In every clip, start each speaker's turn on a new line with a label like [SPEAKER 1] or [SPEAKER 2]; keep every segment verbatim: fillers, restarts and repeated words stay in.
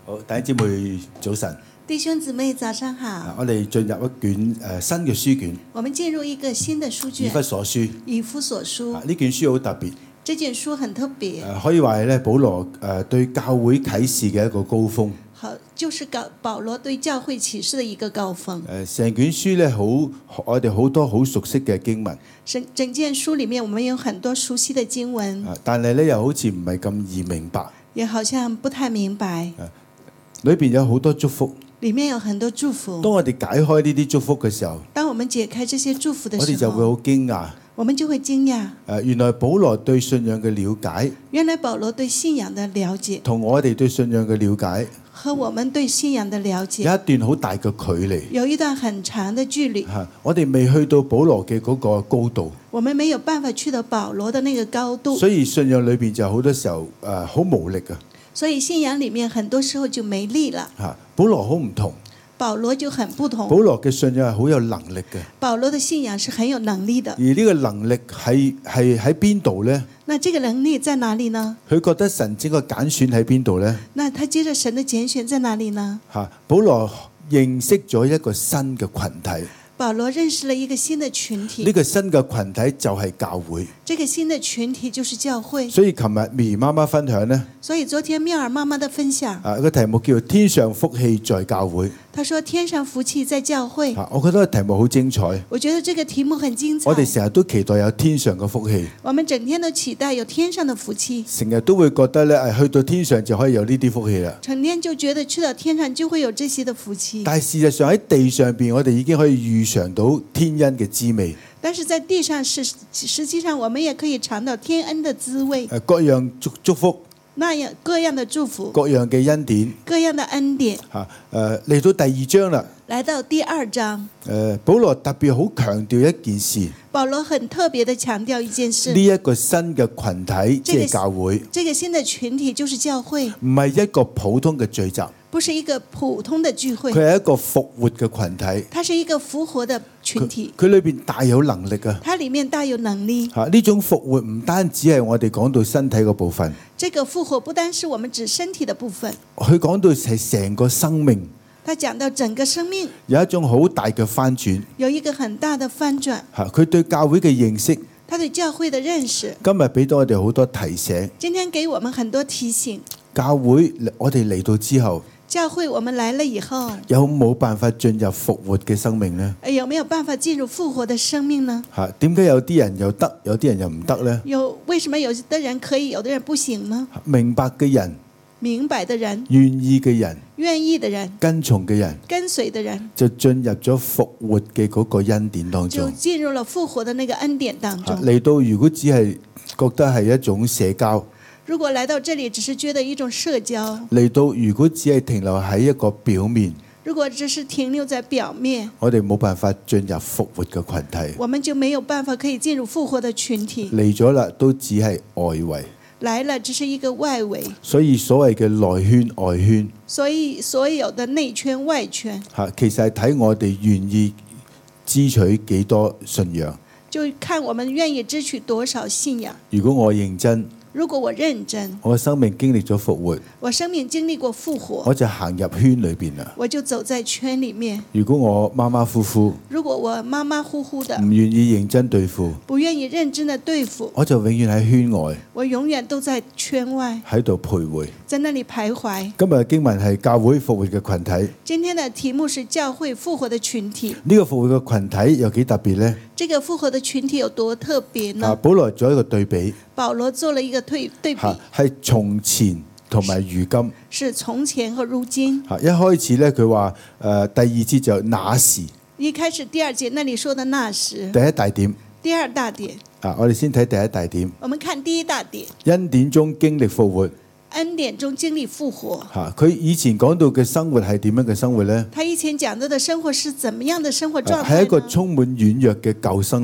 [SPEAKER 1] 好，弟兄姊妹早晨。
[SPEAKER 2] 弟兄姊妹早上好。
[SPEAKER 1] 我哋進入一卷誒新嘅書卷。
[SPEAKER 2] 我們進入一個新的書卷。
[SPEAKER 1] 以弗所書。
[SPEAKER 2] 以弗所書。
[SPEAKER 1] 呢卷書好特別。
[SPEAKER 2] 這卷書很特別。
[SPEAKER 1] 誒可以話係咧，保羅誒對教會啟示嘅一個高峰。
[SPEAKER 2] 好，就是保保羅對教會啟示的一個高峰。
[SPEAKER 1] 誒成卷書咧，好我哋好多好熟悉嘅經文。
[SPEAKER 2] 整整卷書裡面，我們有很多熟悉的經文。
[SPEAKER 1] 但係咧，又好似唔係咁易明白。
[SPEAKER 2] 也好像不太明白。
[SPEAKER 1] 裏邊有好多祝福。
[SPEAKER 2] 裡面有很多祝福。
[SPEAKER 1] 當我哋解開呢啲祝福嘅時候，
[SPEAKER 2] 當我們解開這些祝福的時候，
[SPEAKER 1] 我哋就會好驚訝。
[SPEAKER 2] 我們就會驚訝。
[SPEAKER 1] 誒，原來保羅對信仰嘅了解，
[SPEAKER 2] 原來保羅對信仰的了解，
[SPEAKER 1] 同我哋對信仰嘅了解，
[SPEAKER 2] 和我們對信仰的了解，
[SPEAKER 1] 有一段好大嘅距離。
[SPEAKER 2] 有一段很長的距離。
[SPEAKER 1] 嚇，我哋未去到保羅嘅嗰個高度。
[SPEAKER 2] 我們沒有辦法去到保羅的那個高度。
[SPEAKER 1] 所以信仰裏邊就好多時候誒好無力啊。
[SPEAKER 2] 所以信仰裡面很多時候就沒力了。
[SPEAKER 1] 嚇，保羅好唔同。
[SPEAKER 2] 保羅就很不同。
[SPEAKER 1] 保羅嘅信仰係好有能力嘅。
[SPEAKER 2] 保羅的信仰是很有能力的。
[SPEAKER 1] 而呢個能力係係喺邊度呢？
[SPEAKER 2] 那這個能力在哪裡呢？
[SPEAKER 1] 佢覺得神整個揀選喺邊度呢？
[SPEAKER 2] 那他接着神的揀選在哪裡呢？
[SPEAKER 1] 嚇，保羅認識咗一個新嘅群體。
[SPEAKER 2] 保羅認識了一個新的群體。
[SPEAKER 1] 呢個新嘅群體就係教會。
[SPEAKER 2] 這個新的群體就是教會。
[SPEAKER 1] 所以琴日咪媽媽分享呢。
[SPEAKER 2] 所以昨天妙兒媽媽的分享。
[SPEAKER 1] 啊，個題目叫天上福氣在教會。
[SPEAKER 2] 他說天上福氣在教會。
[SPEAKER 1] 啊，我覺得個題目好精彩。
[SPEAKER 2] 我覺得這個題目很精彩。
[SPEAKER 1] 我哋成日都期待有天上嘅福氣。
[SPEAKER 2] 我們整天都期待有天上的福氣。
[SPEAKER 1] 成日都會覺得咧，誒，去到天上就可以有呢啲福氣啦。
[SPEAKER 2] 成天就覺得去到天上就會有這些的福氣。
[SPEAKER 1] 但係事實上喺地上邊，我哋已經可以預嘗到天恩嘅滋味。
[SPEAKER 2] 但是在地上是實際上我們也可以嘗到天恩的滋味。
[SPEAKER 1] 誒，各樣祝祝福。
[SPEAKER 2] 那樣各樣的祝福，
[SPEAKER 1] 各樣嘅恩典，
[SPEAKER 2] 各樣的恩典。
[SPEAKER 1] 嚇，誒嚟到第二章啦。
[SPEAKER 2] 來到第二章，
[SPEAKER 1] 誒，保羅特別好強調一件事。
[SPEAKER 2] 保羅很特別的強調一件事。
[SPEAKER 1] 呢一個新嘅群體即係教會。
[SPEAKER 2] 這個新的群體就是教會，
[SPEAKER 1] 唔係一個普通嘅聚集。
[SPEAKER 2] 不是一個普通的聚會。
[SPEAKER 1] 佢係一個復活嘅群體。
[SPEAKER 2] 它是一個復活的群體。
[SPEAKER 1] 佢裏邊大有能力啊！
[SPEAKER 2] 它裡面大有能力。
[SPEAKER 1] 嚇，呢種復活唔單止係我哋講到身體個部分。
[SPEAKER 2] 這個復活不單是我們指身體的部分。
[SPEAKER 1] 佢講到係成個生命。
[SPEAKER 2] 他講到整個生命
[SPEAKER 1] 有一種好大嘅翻轉。
[SPEAKER 2] 有一個很大的翻轉。
[SPEAKER 1] 嚇，佢對教會嘅認識。
[SPEAKER 2] 他對教會的認識。
[SPEAKER 1] 今日俾到我哋好多提醒。
[SPEAKER 2] 今天給我們很多提醒。
[SPEAKER 1] 教會我哋嚟到之後。
[SPEAKER 2] 教會我們來了以後，
[SPEAKER 1] 有冇辦法進入復活嘅生命呢？
[SPEAKER 2] 有沒有辦法進入復活的生命呢？
[SPEAKER 1] 嚇，點解有啲人又得，有啲人又唔得呢？
[SPEAKER 2] 有，為什麼有的人可以，有的人不行呢？
[SPEAKER 1] 明白嘅人，
[SPEAKER 2] 明白的人，
[SPEAKER 1] 願意嘅人，
[SPEAKER 2] 願意的人，
[SPEAKER 1] 跟從嘅人，
[SPEAKER 2] 跟隨的人，
[SPEAKER 1] 就進入咗復活嘅嗰個恩典當中，
[SPEAKER 2] 就進入了復活的那個恩典當中。
[SPEAKER 1] 嚟到如果只係覺得係一種社交。
[SPEAKER 2] 如果來到這裡只是覺得一種社交，
[SPEAKER 1] 嚟到如果只係停留喺一個表面，
[SPEAKER 2] 如果只是停留在表面，
[SPEAKER 1] 我哋冇辦法進入復活嘅群體，
[SPEAKER 2] 我們就沒有辦法可以進入復活的群體。
[SPEAKER 1] 嚟咗啦，都只係外圍，
[SPEAKER 2] 來了只是一個外圍。
[SPEAKER 1] 所以所謂嘅內圈外圈，
[SPEAKER 2] 所以所有的內圈外圈，
[SPEAKER 1] 吓，其實係睇我哋願意支取幾多信仰，
[SPEAKER 2] 就看我們願意支取多少信仰。
[SPEAKER 1] 如果我認真。
[SPEAKER 2] 如果我認真，
[SPEAKER 1] 我生命經歷咗復活，
[SPEAKER 2] 我生命經歷過復活，
[SPEAKER 1] 我就行入圈裏邊啦。
[SPEAKER 2] 我就走在圈裡面。
[SPEAKER 1] 如果我馬馬虎虎，
[SPEAKER 2] 如果我馬馬虎虎的，
[SPEAKER 1] 唔願意認真對付，
[SPEAKER 2] 不願意認真的對付，
[SPEAKER 1] 我就永遠喺圈外，
[SPEAKER 2] 我永遠都在圈外，
[SPEAKER 1] 喺度徘徊，
[SPEAKER 2] 在那裡徘徊。
[SPEAKER 1] 今日嘅經文係教會復活嘅群體。
[SPEAKER 2] 今天的題目是教會復活的群體。
[SPEAKER 1] 呢個復活嘅群體有幾特別呢？
[SPEAKER 2] 這個復活的群體有多特別呢？
[SPEAKER 1] 啊，保羅做一個對比。
[SPEAKER 2] 保羅做了一個對對比，
[SPEAKER 1] 係從前同埋如今。
[SPEAKER 2] 是從前和如今。
[SPEAKER 1] 一開始咧，佢話誒第二節就那時。
[SPEAKER 2] 一開始第二節那裡說的那時。
[SPEAKER 1] 第一大點。
[SPEAKER 2] 第二大點。
[SPEAKER 1] 啊，我哋先睇第一大點。
[SPEAKER 2] 我們看第一大點。
[SPEAKER 1] 恩典中經歷復活。
[SPEAKER 2] 恩典中經歷復活。
[SPEAKER 1] 嚇，佢以前講到嘅生活係點樣嘅生活呢？
[SPEAKER 2] 他以前講到的生活是怎麼樣的生活狀態呢？
[SPEAKER 1] 係一個充滿軟弱嘅舊生命。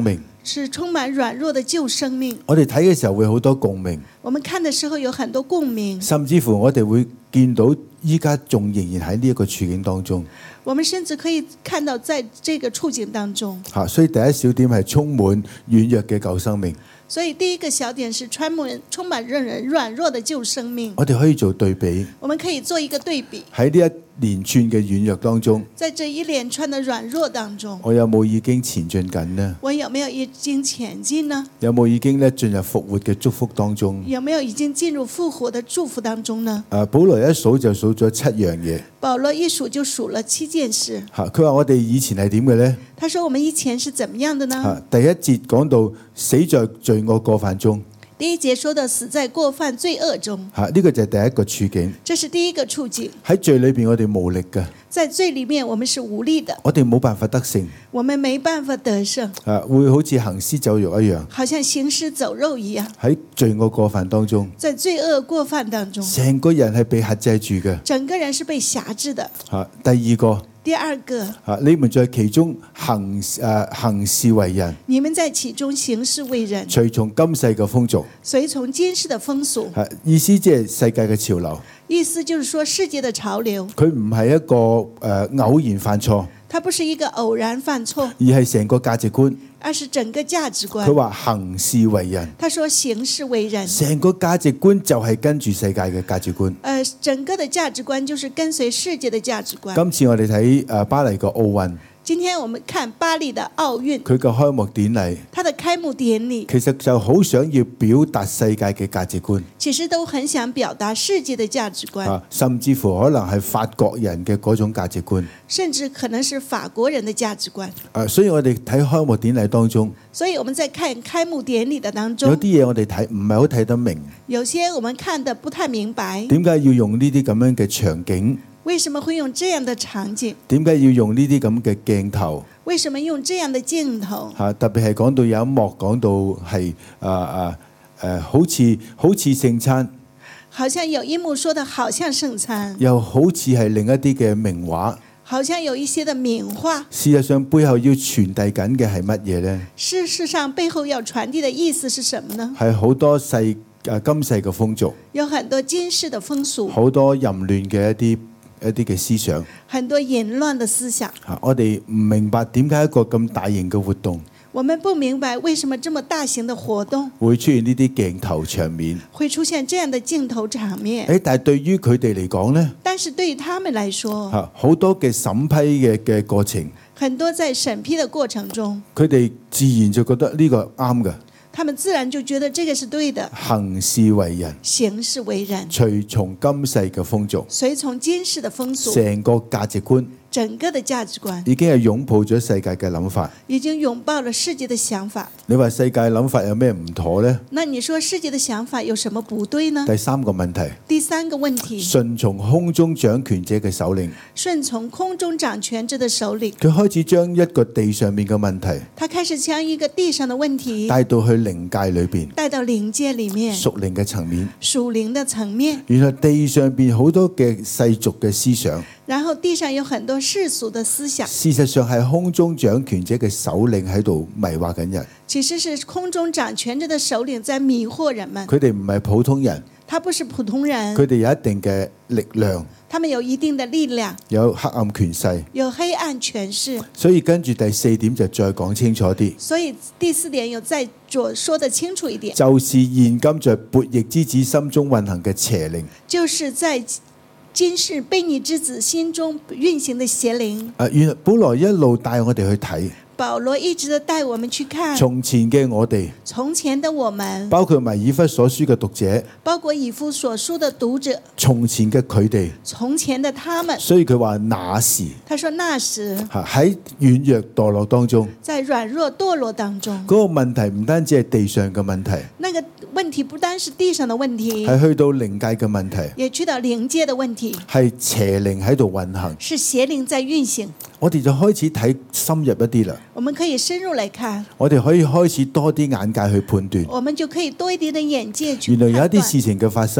[SPEAKER 2] 是充滿軟弱的舊生命。
[SPEAKER 1] 我哋睇嘅時候會好多共鳴，
[SPEAKER 2] 我們看的時候有很多共鳴，
[SPEAKER 1] 甚至乎我哋會見到依家仲仍然喺呢一個處境當中。
[SPEAKER 2] 我們甚至可以看到在這個處境當中。
[SPEAKER 1] 嚇，所以第一小點係充滿軟弱嘅舊生命。
[SPEAKER 2] 所以第一個小點是充滿充滿讓人軟弱的舊生命。
[SPEAKER 1] 我哋可以做對比，
[SPEAKER 2] 我們可以做一個對比。
[SPEAKER 1] 喺呢一連串嘅軟弱當中，
[SPEAKER 2] 在這一連串的軟弱當中，
[SPEAKER 1] 我有冇已經前進緊呢？
[SPEAKER 2] 我有沒有已經前進呢？
[SPEAKER 1] 有冇已經咧進入復活嘅祝福當中？
[SPEAKER 2] 有沒有已經進入復活的祝福當中呢？
[SPEAKER 1] 啊，保羅一數就數咗七樣嘢。
[SPEAKER 2] 保羅一數就數了七件事。
[SPEAKER 1] 嚇，佢話我哋以前係點嘅呢？
[SPEAKER 2] 他說我們以前是怎麼樣的呢？
[SPEAKER 1] 嚇，第一節講到死在罪惡過犯中。
[SPEAKER 2] 第一節說到死在過犯罪惡中。
[SPEAKER 1] 嚇，呢個就係第一個處境。
[SPEAKER 2] 這是第一個處境。
[SPEAKER 1] 喺罪裏邊，我哋無力嘅。
[SPEAKER 2] 在罪裏面，我們是無力的。
[SPEAKER 1] 我哋冇辦法得勝。
[SPEAKER 2] 我們沒辦法得勝。
[SPEAKER 1] 啊，會好似行屍走肉一樣。
[SPEAKER 2] 好像行屍走肉一樣。喺
[SPEAKER 1] 罪惡過犯當中。
[SPEAKER 2] 在罪惡過犯當中。成
[SPEAKER 1] 個人係被轄制住嘅。
[SPEAKER 2] 整個人是被轄制的。
[SPEAKER 1] 嚇，第二個。
[SPEAKER 2] 第二個，
[SPEAKER 1] 啊，你們在其中行誒、啊、行事為人，
[SPEAKER 2] 你們在其中行事為人，
[SPEAKER 1] 隨從今世嘅風俗，
[SPEAKER 2] 隨從今世的風俗，
[SPEAKER 1] 啊、意思即係世界嘅潮流，
[SPEAKER 2] 意思就是說世界的潮流，
[SPEAKER 1] 佢唔係一個誒、呃、偶然犯錯，
[SPEAKER 2] 它不是一個偶然犯錯，
[SPEAKER 1] 而係成個價值觀。
[SPEAKER 2] 而是整個價值觀。
[SPEAKER 1] 佢話行事為人，
[SPEAKER 2] 他說行事為人，
[SPEAKER 1] 成個價值觀就係跟住世界嘅價值觀。
[SPEAKER 2] 呃，整個的價值觀就是跟隨世界的價值觀。
[SPEAKER 1] 今次我哋睇誒巴黎個奧運。
[SPEAKER 2] 今天我們看巴黎的奧運，
[SPEAKER 1] 佢嘅開幕典禮，
[SPEAKER 2] 它的開幕典禮
[SPEAKER 1] 其實就好想要表達世界嘅價值觀，
[SPEAKER 2] 其實都很想表達世界的價值觀，
[SPEAKER 1] 啊，甚至乎可能係法國人嘅嗰種價值觀，
[SPEAKER 2] 甚至可能是法國人的價值觀。
[SPEAKER 1] 啊，所以我哋睇開幕典禮當中，
[SPEAKER 2] 所以我們在看開幕典禮的當中，
[SPEAKER 1] 有啲嘢我哋睇唔係好睇得明，
[SPEAKER 2] 有些我們看得不太明白，
[SPEAKER 1] 點解要用呢啲咁樣嘅場景？
[SPEAKER 2] 為什麼會用這樣的場景？
[SPEAKER 1] 點解要用呢啲咁嘅鏡頭？
[SPEAKER 2] 為什麼用這樣的鏡頭？
[SPEAKER 1] 嚇，特別係講到有一幕講到係啊啊誒，好似好似聖餐，
[SPEAKER 2] 好像有一幕說的好像聖餐，
[SPEAKER 1] 又好似係另一啲嘅名畫，
[SPEAKER 2] 好像有一些的名畫。
[SPEAKER 1] 事實上背後要傳遞緊嘅係乜嘢呢？
[SPEAKER 2] 事實上背後要傳遞的意思是什麼呢？
[SPEAKER 1] 係好多世誒今世嘅風俗，
[SPEAKER 2] 有很多今世的風俗，
[SPEAKER 1] 好多淫亂嘅一啲一啲嘅思想，
[SPEAKER 2] 很多淫亂的思想。
[SPEAKER 1] 我哋唔明白點解一個咁大型嘅活動，
[SPEAKER 2] 我們不明白為什麼這麼大型的活動
[SPEAKER 1] 會出現呢啲鏡頭場面，
[SPEAKER 2] 會出現這樣的鏡頭場面。
[SPEAKER 1] 誒，但係對於佢哋嚟講呢，
[SPEAKER 2] 但是對於他們來說，
[SPEAKER 1] 嚇好多嘅審批嘅嘅過程，
[SPEAKER 2] 很多在審批的過程中，
[SPEAKER 1] 佢哋自然就覺得呢個啱嘅。
[SPEAKER 2] 他們自然就覺得這個是對的。
[SPEAKER 1] 行事為人，
[SPEAKER 2] 行事為人，
[SPEAKER 1] 隨從今世嘅風俗，
[SPEAKER 2] 隨從今世的風俗，
[SPEAKER 1] 成個價值觀，
[SPEAKER 2] 整個的價值觀
[SPEAKER 1] 已經係擁抱咗世界嘅諗法，
[SPEAKER 2] 已經擁抱了世界的想法。
[SPEAKER 1] 你話世界諗法有咩唔妥呢？
[SPEAKER 2] 那你說世界的想法有什麼不對呢？
[SPEAKER 1] 第三個問題，
[SPEAKER 2] 第三個問題，
[SPEAKER 1] 順從空中掌權者嘅首領，
[SPEAKER 2] 順從空中掌權者的首領，
[SPEAKER 1] 佢開始將一個地上面嘅問題，
[SPEAKER 2] 他開始將一個地上的問題
[SPEAKER 1] 帶到去靈界裏邊，
[SPEAKER 2] 帶到靈界裏面，
[SPEAKER 1] 屬靈嘅層面，
[SPEAKER 2] 屬靈的層面。
[SPEAKER 1] 原來地上邊好多嘅世俗嘅思想，
[SPEAKER 2] 然後地上有很多世俗的思想，
[SPEAKER 1] 事實上係空中掌權者嘅首領喺度迷惑緊人。
[SPEAKER 2] 其實是空中掌權者的首領在迷惑人們。
[SPEAKER 1] 佢哋唔係普通人，
[SPEAKER 2] 他不是普通人，
[SPEAKER 1] 佢哋有一定嘅力量，
[SPEAKER 2] 他們有一定的力量，
[SPEAKER 1] 有黑暗權勢，
[SPEAKER 2] 有黑暗權勢。
[SPEAKER 1] 所以跟住第四點就再講清楚啲。
[SPEAKER 2] 所以第四點有再做說得清楚一點，
[SPEAKER 1] 就是現今在悖逆之子心中運行嘅邪靈，
[SPEAKER 2] 就是在今世悖逆之子心中運行的邪靈。
[SPEAKER 1] 啊，原來保羅一路帶我哋去睇。
[SPEAKER 2] 保羅一直都帶我們去看
[SPEAKER 1] 從前嘅我哋，
[SPEAKER 2] 從前的我們，
[SPEAKER 1] 包括埋以弗所書嘅讀者，
[SPEAKER 2] 包括以弗所書的讀者，
[SPEAKER 1] 從前嘅佢哋，
[SPEAKER 2] 從前的他們。
[SPEAKER 1] 所以佢話那時，
[SPEAKER 2] 他說那時
[SPEAKER 1] 喺軟弱墮落當中，
[SPEAKER 2] 在軟弱墮落當中，
[SPEAKER 1] 嗰個問題唔單止係地上嘅問題，
[SPEAKER 2] 那個問題不單是地上的問題，
[SPEAKER 1] 係去到靈界嘅問題，
[SPEAKER 2] 也去到靈界的問題，
[SPEAKER 1] 係邪靈喺度運行，
[SPEAKER 2] 是邪靈在運行。
[SPEAKER 1] 我哋就開始睇深入一啲啦。
[SPEAKER 2] 我們可以深入來看，
[SPEAKER 1] 我哋可以開始多啲眼界去判斷。
[SPEAKER 2] 我們就可以多一點的眼界去
[SPEAKER 1] 原來有一
[SPEAKER 2] 判斷。
[SPEAKER 1] 啲事情嘅發生，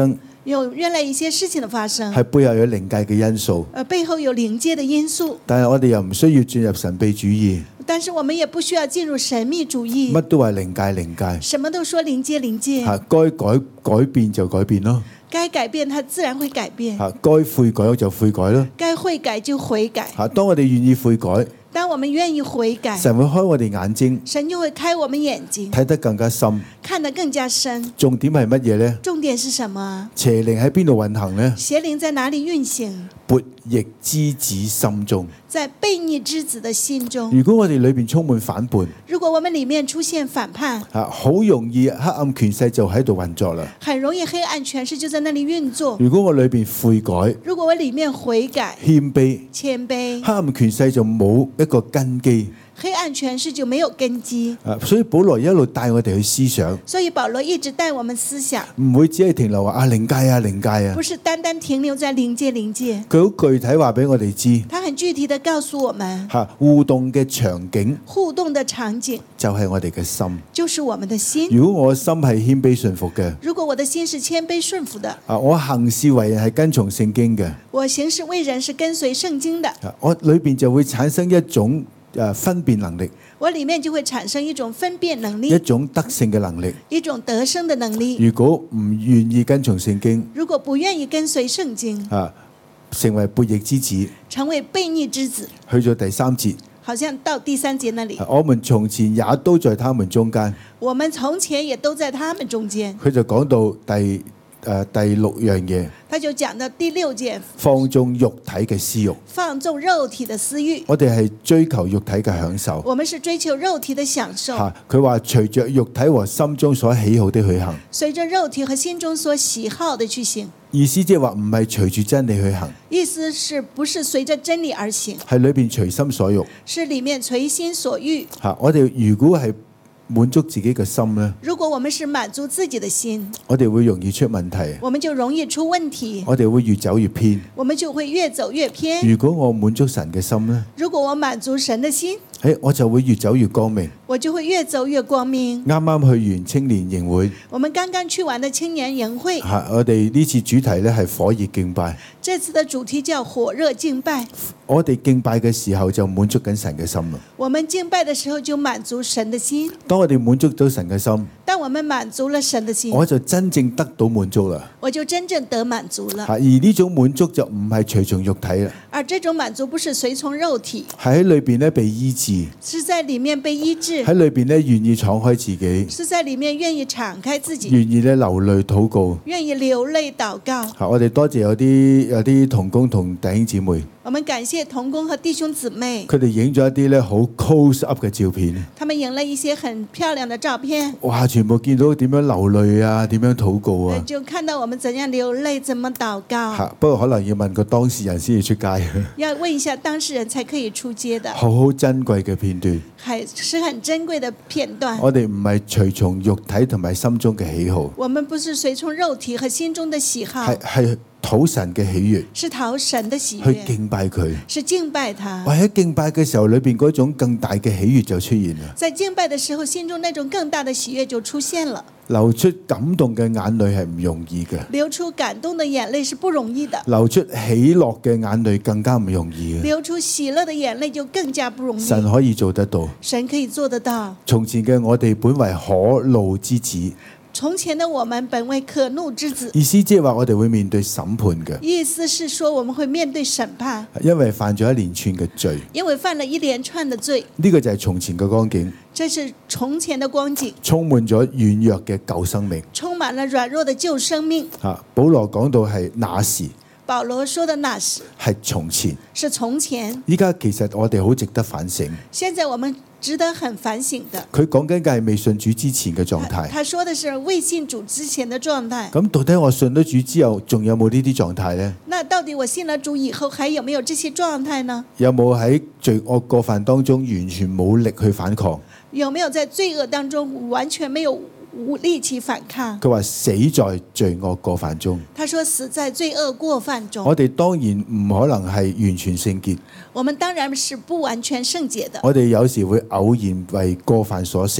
[SPEAKER 2] 有原來一些事情的發生，
[SPEAKER 1] 係背後有靈界嘅因素。
[SPEAKER 2] 呃，背後有靈界的因素。
[SPEAKER 1] 但係我哋又唔需要進入神秘主義，
[SPEAKER 2] 但是我們也不需要進入神秘主義，
[SPEAKER 1] 乜都話靈界靈界，
[SPEAKER 2] 什麼都說靈界靈界。
[SPEAKER 1] 嚇該改改變就改變咯，
[SPEAKER 2] 該改變，它自然會改變；
[SPEAKER 1] 嚇該悔改就悔改咯，
[SPEAKER 2] 該悔改就悔改。
[SPEAKER 1] 嚇當我哋願意悔改，
[SPEAKER 2] 當我們願意悔改，
[SPEAKER 1] 神會開我哋眼睛，
[SPEAKER 2] 神就會開我們眼睛，
[SPEAKER 1] 睇得更加深。
[SPEAKER 2] 看得更加深。
[SPEAKER 1] 重點係乜嘢呢？
[SPEAKER 2] 重點是什麼？
[SPEAKER 1] 邪靈喺邊度運行呢？
[SPEAKER 2] 邪靈在哪裡運行？
[SPEAKER 1] 悖逆之子心中。
[SPEAKER 2] 在悖逆之子的心中。
[SPEAKER 1] 如果我哋裏邊充滿反叛，
[SPEAKER 2] 如果我們裡面出現反叛，
[SPEAKER 1] 啊，好容易黑暗權勢就喺度運作啦。
[SPEAKER 2] 很容易黑暗權勢就在那裡運作。
[SPEAKER 1] 如果我裏邊悔改，
[SPEAKER 2] 如果我裡面悔改、
[SPEAKER 1] 謙卑，
[SPEAKER 2] 謙卑，
[SPEAKER 1] 黑暗權勢就冇一個根基。
[SPEAKER 2] 黑暗權勢就沒有根基。
[SPEAKER 1] 啊，所以保羅一路帶我哋去思想，
[SPEAKER 2] 所以保羅一直帶我們思想，
[SPEAKER 1] 唔會只係停留話啊靈界啊靈界啊
[SPEAKER 2] 不。是單單停留在靈界靈界。
[SPEAKER 1] 佢好具體話俾我哋知，
[SPEAKER 2] 他很具體的告訴我們，
[SPEAKER 1] 嚇互動嘅場景
[SPEAKER 2] 互動的場景
[SPEAKER 1] 就係我哋嘅心。
[SPEAKER 2] 就是我們的心。
[SPEAKER 1] 如果我心係謙卑順服嘅，
[SPEAKER 2] 如果我的心是謙卑順服的，
[SPEAKER 1] 啊，我行事為人係跟從聖經嘅，
[SPEAKER 2] 我行事為人是跟隨聖經的，
[SPEAKER 1] 啊我裏邊就會產生一種誒分辨能力，
[SPEAKER 2] 我裡面就會產生一種分辨能
[SPEAKER 1] 一
[SPEAKER 2] 力，
[SPEAKER 1] 種得勝嘅能力。
[SPEAKER 2] 一種得勝的能力。
[SPEAKER 1] 如果唔願意跟從聖經，
[SPEAKER 2] 如果不願意跟隨聖經，
[SPEAKER 1] 啊，成為悖逆之子，
[SPEAKER 2] 成為悖逆之子，
[SPEAKER 1] 去咗第三節，
[SPEAKER 2] 好像到第三節那裡，
[SPEAKER 1] 我們從前也都在他們中間。
[SPEAKER 2] 我們從前也都在他們中間。
[SPEAKER 1] 佢就講到第誒第六樣嘢，
[SPEAKER 2] 他就講到第六件，
[SPEAKER 1] 放縱肉體嘅私欲。
[SPEAKER 2] 放縱肉體的私欲。
[SPEAKER 1] 我哋係追求肉體嘅享受。
[SPEAKER 2] 我們是追求肉體的享受，
[SPEAKER 1] 嚇，佢話隨着肉體和心中所喜好的去行。
[SPEAKER 2] 隨着肉體和心中所喜好的去行。
[SPEAKER 1] 意思即係話唔係隨住真理去行，
[SPEAKER 2] 意思是不是隨着真理而行？
[SPEAKER 1] 係裏邊隨心所欲。
[SPEAKER 2] 是裡面隨心所欲。
[SPEAKER 1] 嚇，我哋如果係滿足自己嘅心咧，
[SPEAKER 2] 如果我們是滿足自己的心，
[SPEAKER 1] 我哋會容易出問題，
[SPEAKER 2] 我們就容易出問題，
[SPEAKER 1] 我哋會越走越偏。
[SPEAKER 2] 我們就會越走越偏。
[SPEAKER 1] 如果我滿足神嘅心咧，
[SPEAKER 2] 如果我滿足神的心，
[SPEAKER 1] 誒我就會越走越光明。
[SPEAKER 2] 我就會越走越光明。
[SPEAKER 1] 啱啱去完青年營會，
[SPEAKER 2] 我們剛剛去完的青年營會，
[SPEAKER 1] 嚇，我哋呢次主題咧係火熱敬拜。
[SPEAKER 2] 這次的主題叫火熱敬拜。
[SPEAKER 1] 我哋敬拜嘅時候就滿足緊神嘅心啦。
[SPEAKER 2] 我們敬拜的時候就滿足神的心。
[SPEAKER 1] 當我哋滿足到神嘅心，
[SPEAKER 2] 當我們滿足了神的心，
[SPEAKER 1] 我就真正得到滿足啦。
[SPEAKER 2] 我就真正得滿足了。
[SPEAKER 1] 嚇，而呢種滿足就唔係隨從肉體啦，
[SPEAKER 2] 而這種滿足不是隨從肉體，
[SPEAKER 1] 係喺裏邊咧被醫治，
[SPEAKER 2] 是在裡面被醫治，
[SPEAKER 1] 喺裏邊咧願意敞開自己，
[SPEAKER 2] 是在裡面願意敞開自己，
[SPEAKER 1] 願意咧流淚禱告。
[SPEAKER 2] 願意流淚禱告。
[SPEAKER 1] 嚇，我哋多謝有啲有啲同工同弟兄姊妹，
[SPEAKER 2] 我們感謝同工和弟兄姊妹，
[SPEAKER 1] 佢哋影咗一啲咧好 close up 嘅照片。
[SPEAKER 2] 他們影了一些很漂亮的照片，
[SPEAKER 1] 哇！全部見到點樣流淚啊，點樣禱告啊。
[SPEAKER 2] 就看到我們怎樣流淚，怎麼禱告。
[SPEAKER 1] 嚇，不過可能要問個當事人先至出街。
[SPEAKER 2] 要問一下當事人才可以出街的，
[SPEAKER 1] 好好珍貴嘅片段。
[SPEAKER 2] 還是很珍貴的片段。
[SPEAKER 1] 我哋唔係隨從肉體同埋心中嘅喜好，
[SPEAKER 2] 我們不是隨從肉體和心中的喜好，
[SPEAKER 1] 係係討神嘅喜悅，
[SPEAKER 2] 是討神的喜
[SPEAKER 1] 去
[SPEAKER 2] 悅，
[SPEAKER 1] 敬拜佢。
[SPEAKER 2] 是敬拜他。
[SPEAKER 1] 或喺敬拜嘅時候，裏邊嗰種更大嘅喜悅就出現啦，
[SPEAKER 2] 在敬拜的時候，心中那種更大的喜悅就出現了。
[SPEAKER 1] 流出感動嘅眼淚係唔容易嘅，
[SPEAKER 2] 流出感動的眼淚是不容易的，
[SPEAKER 1] 流出喜樂嘅眼淚更加唔容易嘅。
[SPEAKER 2] 流出喜樂的眼淚就更加不容易。
[SPEAKER 1] 神可以做得到。
[SPEAKER 2] 神可以做得到。
[SPEAKER 1] 從前嘅我哋本為可怒之子，
[SPEAKER 2] 從前的我們本為可怒之子，
[SPEAKER 1] 意思即係話我哋會面對審判嘅，
[SPEAKER 2] 意思是說我們會面對審判，
[SPEAKER 1] 因為犯咗一連串嘅罪。
[SPEAKER 2] 因為犯了一連串的罪。
[SPEAKER 1] 呢個就係從前嘅光景，
[SPEAKER 2] 這是從前的光景，
[SPEAKER 1] 充滿咗軟弱嘅舊生命。
[SPEAKER 2] 充滿了軟弱的舊生命。
[SPEAKER 1] 嚇，保羅講到係那時，
[SPEAKER 2] 保羅說的那時
[SPEAKER 1] 係從前。
[SPEAKER 2] 是從前，
[SPEAKER 1] 依家其實我哋好值得反省。
[SPEAKER 2] 現在我們值得很反省的。
[SPEAKER 1] 佢講緊嘅係未信主之前嘅狀態。
[SPEAKER 2] 他說的是未信主之前的狀態。
[SPEAKER 1] 咁到底我信咗主之後，仲有冇呢啲狀態呢？
[SPEAKER 2] 那到底我信了主以後，還有沒有這些狀態呢？
[SPEAKER 1] 有冇喺罪惡過犯當中完全冇力去反抗？
[SPEAKER 2] 有沒有在罪惡當中完全沒有無力氣反抗？
[SPEAKER 1] 佢話死在罪惡過犯中。
[SPEAKER 2] 他說死在罪惡過犯中。
[SPEAKER 1] 我哋當然唔可能係完全聖潔，
[SPEAKER 2] 我們當然是不完全聖潔的。
[SPEAKER 1] 我哋有時會偶然為過犯所勝。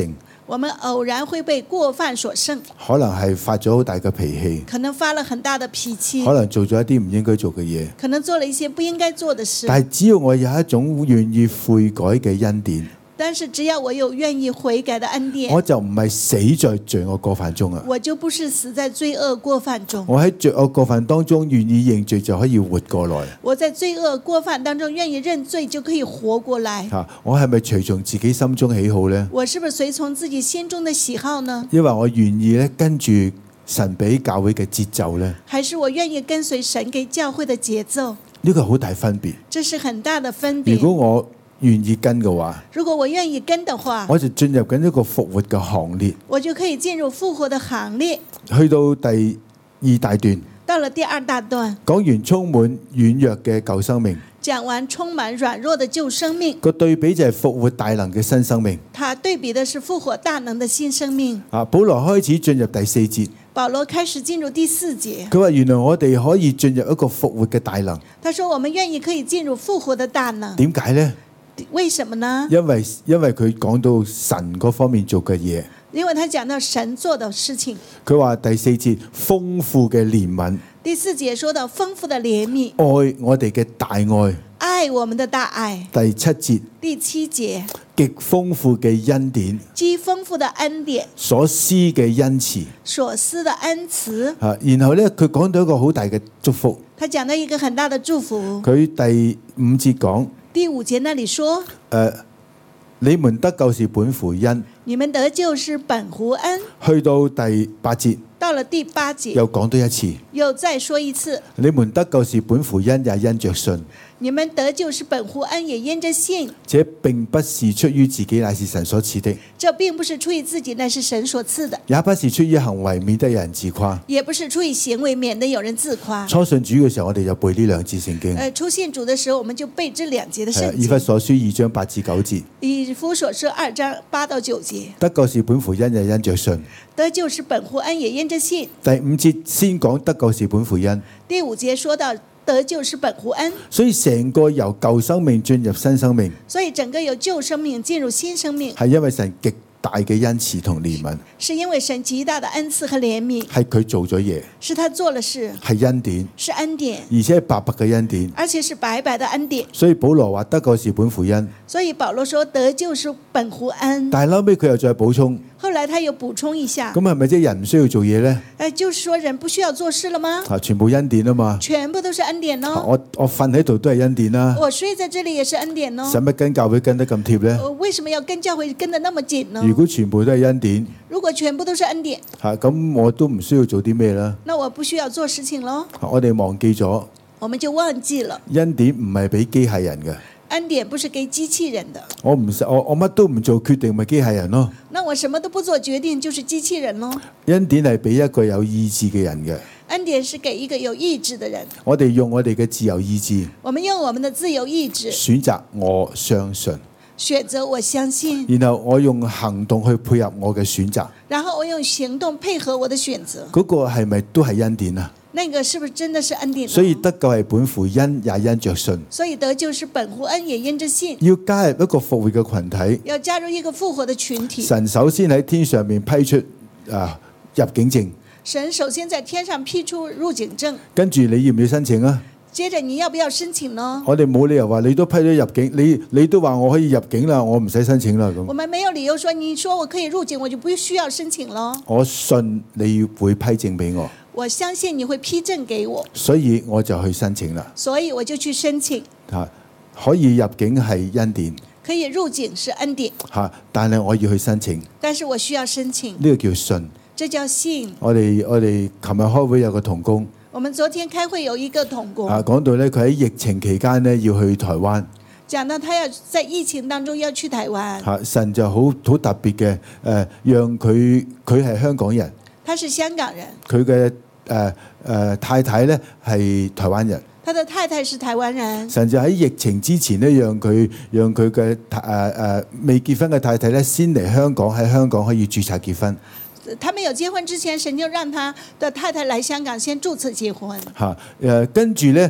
[SPEAKER 2] 我們偶然會被過犯所勝，
[SPEAKER 1] 可能係發咗好大嘅脾氣，
[SPEAKER 2] 可能發了很大的脾氣，
[SPEAKER 1] 可能做咗一啲唔應該做嘅嘢。
[SPEAKER 2] 可能做了一些不應該做的事。
[SPEAKER 1] 但係只要我有一種願意悔改嘅恩典，
[SPEAKER 2] 但是只要我有願意悔改的恩典，
[SPEAKER 1] 我就唔係死在罪惡過犯中啊！
[SPEAKER 2] 我就不是死在罪惡過犯中。
[SPEAKER 1] 我喺罪惡過犯當中願意認罪就可以活過來。
[SPEAKER 2] 我在罪惡過犯當中願意認罪就可以活過來。
[SPEAKER 1] 嚇！我係咪隨從自己心中喜好呢？
[SPEAKER 2] 我是不是隨從自己心中的喜好呢？
[SPEAKER 1] 因為我願意咧跟住神俾教會嘅節奏呢？
[SPEAKER 2] 還是我願意跟隨神給教會的節奏？
[SPEAKER 1] 呢個好大分別。
[SPEAKER 2] 這是很大的分別。
[SPEAKER 1] 如果我願意跟嘅話，
[SPEAKER 2] 如果我願意跟的話，
[SPEAKER 1] 我就進入緊一個復活嘅行列。
[SPEAKER 2] 我就可以進入復活的行列。
[SPEAKER 1] 去到第二大段，
[SPEAKER 2] 到了第二大段，
[SPEAKER 1] 講完充滿軟弱嘅舊生命，
[SPEAKER 2] 講完充滿軟弱的舊生命，
[SPEAKER 1] 個對比就係復活大能嘅新生命。
[SPEAKER 2] 他對比的是復活大能的新生命。
[SPEAKER 1] 啊，保羅開始進入第四節，
[SPEAKER 2] 保羅開始進入第四節。
[SPEAKER 1] 佢話原來我哋可以進入一個復活嘅大能。
[SPEAKER 2] 他說我們願意可以進入復活的大能。
[SPEAKER 1] 點解呢？
[SPEAKER 2] 為什麼呢？
[SPEAKER 1] 因為因為佢講到神嗰方面做嘅嘢。
[SPEAKER 2] 因為他講到神做的事情。
[SPEAKER 1] 佢話第四節豐富嘅憐憫。
[SPEAKER 2] 第四節說到豐富的憐憫，
[SPEAKER 1] 愛我哋嘅大愛。
[SPEAKER 2] 愛我們的大愛。
[SPEAKER 1] 第七節。
[SPEAKER 2] 第七節。
[SPEAKER 1] 極豐富嘅恩典。
[SPEAKER 2] 極豐富的恩典。
[SPEAKER 1] 所施嘅恩慈。
[SPEAKER 2] 所施的恩慈。
[SPEAKER 1] 啊，然後咧佢講到一個好大嘅祝福。
[SPEAKER 2] 他講到一個很大的祝福。
[SPEAKER 1] 佢第五節講。
[SPEAKER 2] 第五節那裡說，
[SPEAKER 1] 呃、你們得救是本乎恩。
[SPEAKER 2] 你們得救是本乎恩。
[SPEAKER 1] 去到第八節，
[SPEAKER 2] 到了第八節，
[SPEAKER 1] 又講多一次，
[SPEAKER 2] 又再說一次，
[SPEAKER 1] 你們得救是本乎恩，也因着信。
[SPEAKER 2] 你們得救是本乎恩，也因着信。
[SPEAKER 1] 這並不是出於自己，乃是神所賜的。
[SPEAKER 2] 這並不是出於自己，乃是神所賜的。
[SPEAKER 1] 也不是出於行為，免得有人自誇。
[SPEAKER 2] 也不是出於行為，免得有人自誇。
[SPEAKER 1] 初信主嘅時候，我哋就背呢兩節聖經。
[SPEAKER 2] 呃，初信主的時候，我們就背這兩節的聖經。
[SPEAKER 1] 以弗所書二章八至九節。
[SPEAKER 2] 以弗所書二章八到九節。
[SPEAKER 1] 得救是本乎恩，也因着信。
[SPEAKER 2] 得救是本乎恩，也因着信。
[SPEAKER 1] 第五節先講得救是本乎恩。
[SPEAKER 2] 第五節說到得救是本乎恩。
[SPEAKER 1] 所以成個由舊生命進入新生命。
[SPEAKER 2] 所以整個由舊生命進入新生命。
[SPEAKER 1] 係因為神極大嘅恩慈同憐憫。
[SPEAKER 2] 是因為神極大的恩賜和憐憫。
[SPEAKER 1] 係佢做咗嘢。
[SPEAKER 2] 是他做了事。
[SPEAKER 1] 係恩典。
[SPEAKER 2] 是恩典。
[SPEAKER 1] 而且係白白嘅恩典。
[SPEAKER 2] 而且是白白的恩典。
[SPEAKER 1] 所以保羅話得救是本乎恩。
[SPEAKER 2] 所以保羅說得救是本乎恩。
[SPEAKER 1] 但係後尾佢又再補充。
[SPEAKER 2] 後來他又補充一下。
[SPEAKER 1] 咁係咪即係人唔需要做嘢呢？
[SPEAKER 2] 誒，就是說人不需要做事了嗎？
[SPEAKER 1] 啊，全部恩典啊嘛。
[SPEAKER 2] 全部都是恩典咯。
[SPEAKER 1] 我我瞓喺度都係恩典啦。
[SPEAKER 2] 我睡在這裡也是恩典咯。
[SPEAKER 1] 使乜跟教會跟得咁貼呢？
[SPEAKER 2] 我為什麼要跟教會跟得那麼緊呢？
[SPEAKER 1] 如果全部都係恩典，
[SPEAKER 2] 如果全部都是恩典，
[SPEAKER 1] 嚇咁我都唔需要做啲咩啦。
[SPEAKER 2] 那我不需要做事情咯。
[SPEAKER 1] 我哋忘記咗，
[SPEAKER 2] 我們就忘記了。
[SPEAKER 1] 恩典唔係俾機械人嘅。
[SPEAKER 2] 恩典不是給機器人的。
[SPEAKER 1] 我唔我我乜都唔做決定，咪機械人咯。
[SPEAKER 2] 那我什麼都不做決定，就是機器人咯。
[SPEAKER 1] 恩典係俾一個有意志嘅人嘅。
[SPEAKER 2] 恩典是給一個有意志的人。
[SPEAKER 1] 我哋用我哋嘅自由意志。
[SPEAKER 2] 我們用我們的自由意志
[SPEAKER 1] 選擇我相信。
[SPEAKER 2] 選擇我相信。
[SPEAKER 1] 然後我用行動去配合我嘅選擇。
[SPEAKER 2] 然後我用行動配合我的選擇。
[SPEAKER 1] 嗰個係咪都係恩典啊？
[SPEAKER 2] 那個是不是真的是恩典？
[SPEAKER 1] 所以得救係本乎恩，也因着信。
[SPEAKER 2] 所以得救是本乎恩，也因着信。
[SPEAKER 1] 要加入一個復活嘅群體。
[SPEAKER 2] 要加入一個復活的群體。
[SPEAKER 1] 神首先喺天上面批出啊入境證。
[SPEAKER 2] 神首先在天上批出入境證。
[SPEAKER 1] 跟住你要唔要申請啊？
[SPEAKER 2] 接着你要不要申請呢？
[SPEAKER 1] 我哋冇理由話你都批咗入境，你你都話我可以入境啦，我唔使申請啦咁。
[SPEAKER 2] 我們沒有理由說你說我可以入境，我就不需要申請咯。
[SPEAKER 1] 我信你會批證俾我。
[SPEAKER 2] 我相信你會批證給我，
[SPEAKER 1] 所以我就去申請啦。
[SPEAKER 2] 所以我就去申請。
[SPEAKER 1] 嚇，可以入境係恩典，
[SPEAKER 2] 可以入境是恩典。
[SPEAKER 1] 嚇，但係我要去申請。
[SPEAKER 2] 但是我需要申請。
[SPEAKER 1] 呢個叫信。
[SPEAKER 2] 這叫信。
[SPEAKER 1] 我哋我哋琴日開會有個同工。
[SPEAKER 2] 我們昨天開會有一個同工。
[SPEAKER 1] 啊，講到咧，佢喺疫情期間咧要去台灣。
[SPEAKER 2] 講到他要在疫情當中要去台灣。
[SPEAKER 1] 嚇，神就好好特別嘅，誒，讓佢佢係香港人。
[SPEAKER 2] 他是香港人。
[SPEAKER 1] 佢嘅誒誒太太咧係台灣人。
[SPEAKER 2] 他的太太是台灣人。
[SPEAKER 1] 神就喺疫情之前咧，讓佢讓佢嘅誒誒未結婚嘅太太咧，先嚟香港，喺香港可以註冊結婚。
[SPEAKER 2] 他沒有結婚之前，神就讓他的太太來香港先註冊結婚。
[SPEAKER 1] 嚇誒，跟住咧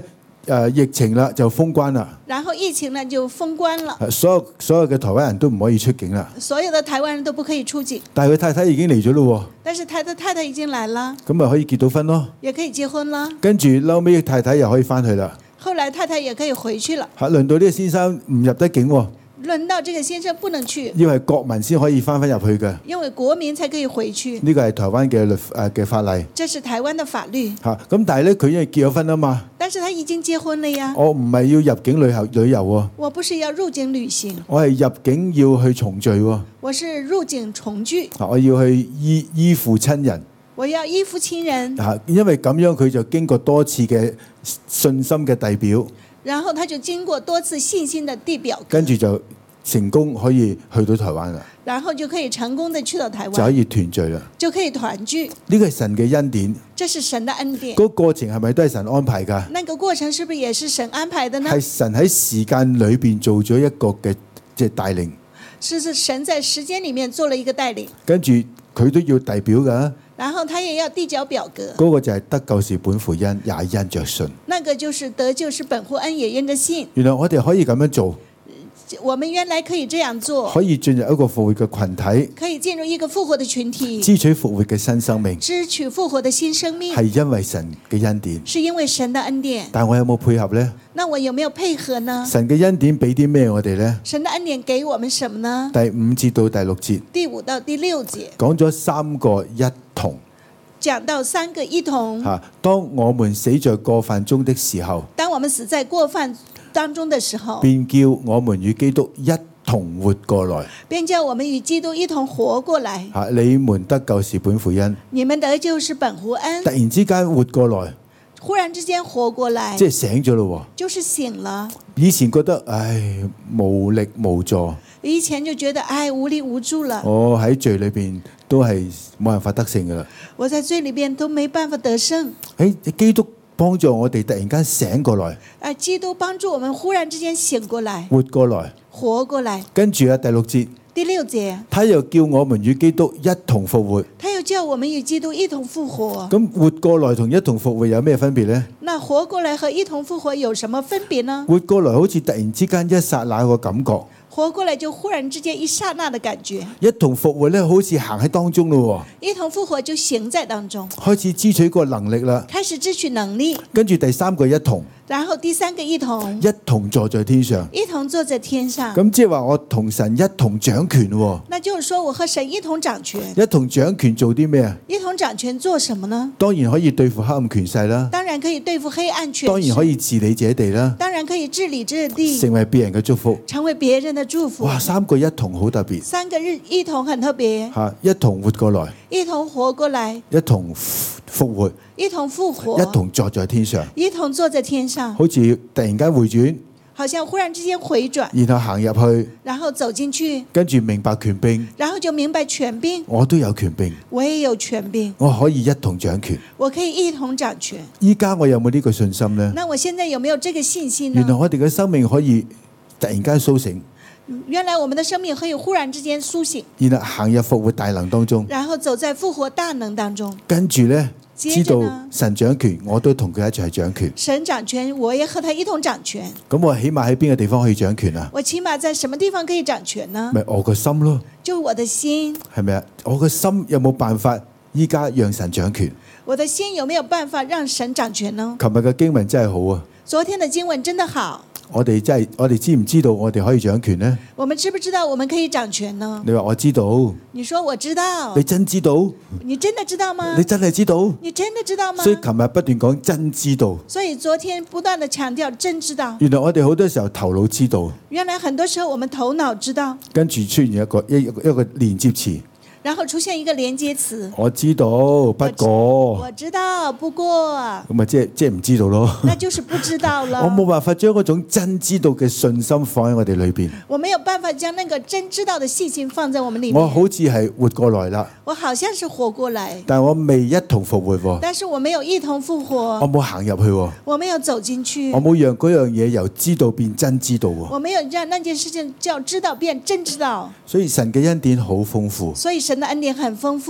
[SPEAKER 1] 誒疫情啦，就封關啦，
[SPEAKER 2] 然後疫情呢就封關了，
[SPEAKER 1] 所有所有嘅台灣人都唔可以出境啦。
[SPEAKER 2] 所有的台灣人都不可以出境。
[SPEAKER 1] 但係佢太太已經嚟咗咯
[SPEAKER 2] 但是他的太太已經來了，
[SPEAKER 1] 喎，咁咪可以結到婚咯。
[SPEAKER 2] 也可以結婚了。
[SPEAKER 1] 跟住嬲尾太太又可以翻去啦。
[SPEAKER 2] 後來太太也可以回去了。
[SPEAKER 1] 嚇，輪到呢個先生唔入得境喎，
[SPEAKER 2] 輪到這個先生不能去，
[SPEAKER 1] 要係國民先可以翻返入去嘅。
[SPEAKER 2] 因為國民才可以回去。
[SPEAKER 1] 呢個係台灣嘅律誒嘅法例。
[SPEAKER 2] 這是台灣的法律。
[SPEAKER 1] 嚇，咁但係咧佢因為結咗婚啊嘛，
[SPEAKER 2] 但是他已經結婚了呀。
[SPEAKER 1] 我唔係要入境旅遊旅遊喎，
[SPEAKER 2] 我不是要入境旅行，
[SPEAKER 1] 我係入境要去重聚喎。
[SPEAKER 2] 我是入境重聚，
[SPEAKER 1] 嚇，我要去依依附親人。
[SPEAKER 2] 我要依附親人。
[SPEAKER 1] 嚇，因為咁樣佢就經過多次嘅信心嘅遞表，
[SPEAKER 2] 然後他就經過多次信心的遞表，
[SPEAKER 1] 跟住就成功可以去到台灣啦，
[SPEAKER 2] 然後就可以成功的去到台灣，
[SPEAKER 1] 就可以團聚啦。
[SPEAKER 2] 就可以團聚。
[SPEAKER 1] 呢個係神嘅恩典，
[SPEAKER 2] 這是神的恩典。
[SPEAKER 1] 嗰個過程係咪都係神安排㗎？
[SPEAKER 2] 那個過程是不是也是神安排的呢？
[SPEAKER 1] 係神喺時間裏邊做咗一個嘅即係帶領，
[SPEAKER 2] 是是神在時間裡面做了一個帶領，
[SPEAKER 1] 跟住佢都要遞表㗎。
[SPEAKER 2] 然後他也要遞交表格。
[SPEAKER 1] 嗰個就係得救是本乎恩，也因着信。
[SPEAKER 2] 那個就是得救是本乎恩，也因着信。
[SPEAKER 1] 原來我哋可以咁樣做，
[SPEAKER 2] 我們原來可以這樣做，
[SPEAKER 1] 可以進入一個復活嘅群體，
[SPEAKER 2] 可以進入一個復活的群體，
[SPEAKER 1] 支取復活嘅新生命，
[SPEAKER 2] 支取復活的新生命，
[SPEAKER 1] 係因為神嘅恩典。
[SPEAKER 2] 是因為神的恩典。
[SPEAKER 1] 但我有冇配合呢？
[SPEAKER 2] 那我有沒有配合呢？
[SPEAKER 1] 神嘅恩典俾啲咩我哋呢？
[SPEAKER 2] 神的恩典給我們什麼呢？
[SPEAKER 1] 第五節到第六節
[SPEAKER 2] 第五到第六節
[SPEAKER 1] 講咗三個一同。
[SPEAKER 2] 講到三個一同。
[SPEAKER 1] 嚇，當我們死在過犯中的時候，
[SPEAKER 2] 當我們死在過犯當中的時候，
[SPEAKER 1] 便叫我們與基督一同活過來。
[SPEAKER 2] 便叫我們與基督一同活過來。
[SPEAKER 1] 嚇，你們得救是本乎恩，
[SPEAKER 2] 你們得救是本乎恩
[SPEAKER 1] 突。然之間活過來，
[SPEAKER 2] 忽然之間活過來，
[SPEAKER 1] 即係醒咗咯。
[SPEAKER 2] 就是醒了。
[SPEAKER 1] 以前覺得唉無力無助，
[SPEAKER 2] 以前就覺得唉無力無助了，
[SPEAKER 1] 我喺罪裏邊都係冇辦法得勝噶啦。
[SPEAKER 2] 我在罪裏邊都沒辦法得勝。
[SPEAKER 1] 喺基督幫助我哋突然間醒過來，
[SPEAKER 2] 而基督幫助我們忽然之間醒過來，
[SPEAKER 1] 活過來。
[SPEAKER 2] 活過來。
[SPEAKER 1] 跟住啊，第六節，
[SPEAKER 2] 第六節，
[SPEAKER 1] 他又叫我們與基督一同復活。
[SPEAKER 2] 他又叫我們與基督一同復活。
[SPEAKER 1] 咁活過來同一同復活有咩分別呢？
[SPEAKER 2] 那活過來和一同復活有什麼分別呢？
[SPEAKER 1] 活過來好似突然之間一剎那個感覺，
[SPEAKER 2] 活過來就忽然之間一剎那的感覺。
[SPEAKER 1] 一同復活咧，好似行喺當中咯，
[SPEAKER 2] 一同復活就行在當中，
[SPEAKER 1] 開始支取個能力啦。
[SPEAKER 2] 開始支取能力。
[SPEAKER 1] 跟住第三個一同，
[SPEAKER 2] 然後第三個一同，
[SPEAKER 1] 一同坐在天上。
[SPEAKER 2] 一同坐在天上。
[SPEAKER 1] 咁即係話我同神一同掌權喎。
[SPEAKER 2] 那就是說我和神一同掌權。
[SPEAKER 1] 一同掌權做啲咩啊？
[SPEAKER 2] 一同掌權做什麼呢？
[SPEAKER 1] 當然可以對付黑暗權勢啦，
[SPEAKER 2] 當然可以對付黑暗權勢。
[SPEAKER 1] 當然可以治理這地啦，
[SPEAKER 2] 當然可以治理這地，
[SPEAKER 1] 成為別人嘅祝福。
[SPEAKER 2] 成為別人的祝福。
[SPEAKER 1] 哇，三個一同好特別
[SPEAKER 2] 三個日一同很特別，
[SPEAKER 1] 嚇，一同活過來，
[SPEAKER 2] 一同活過來，
[SPEAKER 1] 一同復活，
[SPEAKER 2] 一同復活，
[SPEAKER 1] 一同坐在天上，
[SPEAKER 2] 一同坐在天上，
[SPEAKER 1] 好似突然間回轉，
[SPEAKER 2] 好像忽然之間回轉，
[SPEAKER 1] 然後行入去，
[SPEAKER 2] 然後走進去，
[SPEAKER 1] 跟住明白權柄，
[SPEAKER 2] 然後就明白權柄，
[SPEAKER 1] 我都有權柄，
[SPEAKER 2] 我也有權柄，
[SPEAKER 1] 我可以一同掌權。
[SPEAKER 2] 我可以一同掌權。
[SPEAKER 1] 依家我有冇呢個信心呢？
[SPEAKER 2] 那我現在有沒有這個信心
[SPEAKER 1] 原來
[SPEAKER 2] 呢？
[SPEAKER 1] 我哋嘅生命可以突然間甦醒，
[SPEAKER 2] 原來我們的生命可以忽然之間甦醒，
[SPEAKER 1] 然後行入復活大能當中，
[SPEAKER 2] 然後走在復活大能當中。
[SPEAKER 1] 跟住呢，
[SPEAKER 2] 接
[SPEAKER 1] 知道
[SPEAKER 2] 着呢
[SPEAKER 1] 神掌權，我都同佢一齊掌權。
[SPEAKER 2] 神掌權，我也和他一同掌權。
[SPEAKER 1] 咁我起碼喺邊個地方可以掌權啊？
[SPEAKER 2] 我起碼在什麼地方可以掌權呢？
[SPEAKER 1] 咪我個心咯，
[SPEAKER 2] 就我的心，
[SPEAKER 1] 係咪啊？我個心有冇辦法依家讓神掌權？
[SPEAKER 2] 我的心有沒有辦法讓神掌權呢？
[SPEAKER 1] 琴日嘅經文真係好啊！
[SPEAKER 2] 昨天的經文真的好。
[SPEAKER 1] 我哋真係，我哋知唔知道我哋可以掌權呢？
[SPEAKER 2] 我們知不知道我們可以掌權呢？
[SPEAKER 1] 你話我知道，
[SPEAKER 2] 你說我知道
[SPEAKER 1] 你，真知道？
[SPEAKER 2] 你真的知道嗎？
[SPEAKER 1] 你真係知道？
[SPEAKER 2] 你真的知道嗎？
[SPEAKER 1] 所以琴日不斷講真知道。
[SPEAKER 2] 所以昨天不斷的強調真知道。
[SPEAKER 1] 原來我哋好多時候頭腦知道，
[SPEAKER 2] 原來很多時候我們頭腦知道，
[SPEAKER 1] 跟住出現一個一一個一個連接詞。
[SPEAKER 2] 然後出現一個連接詞。
[SPEAKER 1] 我知道，不過
[SPEAKER 2] 我知道，不過，
[SPEAKER 1] 咁咪即係即係唔知道咯。
[SPEAKER 2] 那就是不知道了。
[SPEAKER 1] 我冇辦法將嗰種真知道嘅信心放喺我哋裏邊。
[SPEAKER 2] 我沒有辦法將那個真知道的信心放在我們裏面。
[SPEAKER 1] 我好似係活過來啦，
[SPEAKER 2] 我好像是活過來，
[SPEAKER 1] 但我未一同復活喎。
[SPEAKER 2] 但是我沒有一同復活。
[SPEAKER 1] 我冇行入去喎，
[SPEAKER 2] 我沒有走進去。
[SPEAKER 1] 我冇讓嗰樣嘢由知道變真知道喎。
[SPEAKER 2] 我沒有讓那件事情叫知道變真知道。
[SPEAKER 1] 所以神嘅恩典好豐富，
[SPEAKER 2] 所以神的恩典很豐富。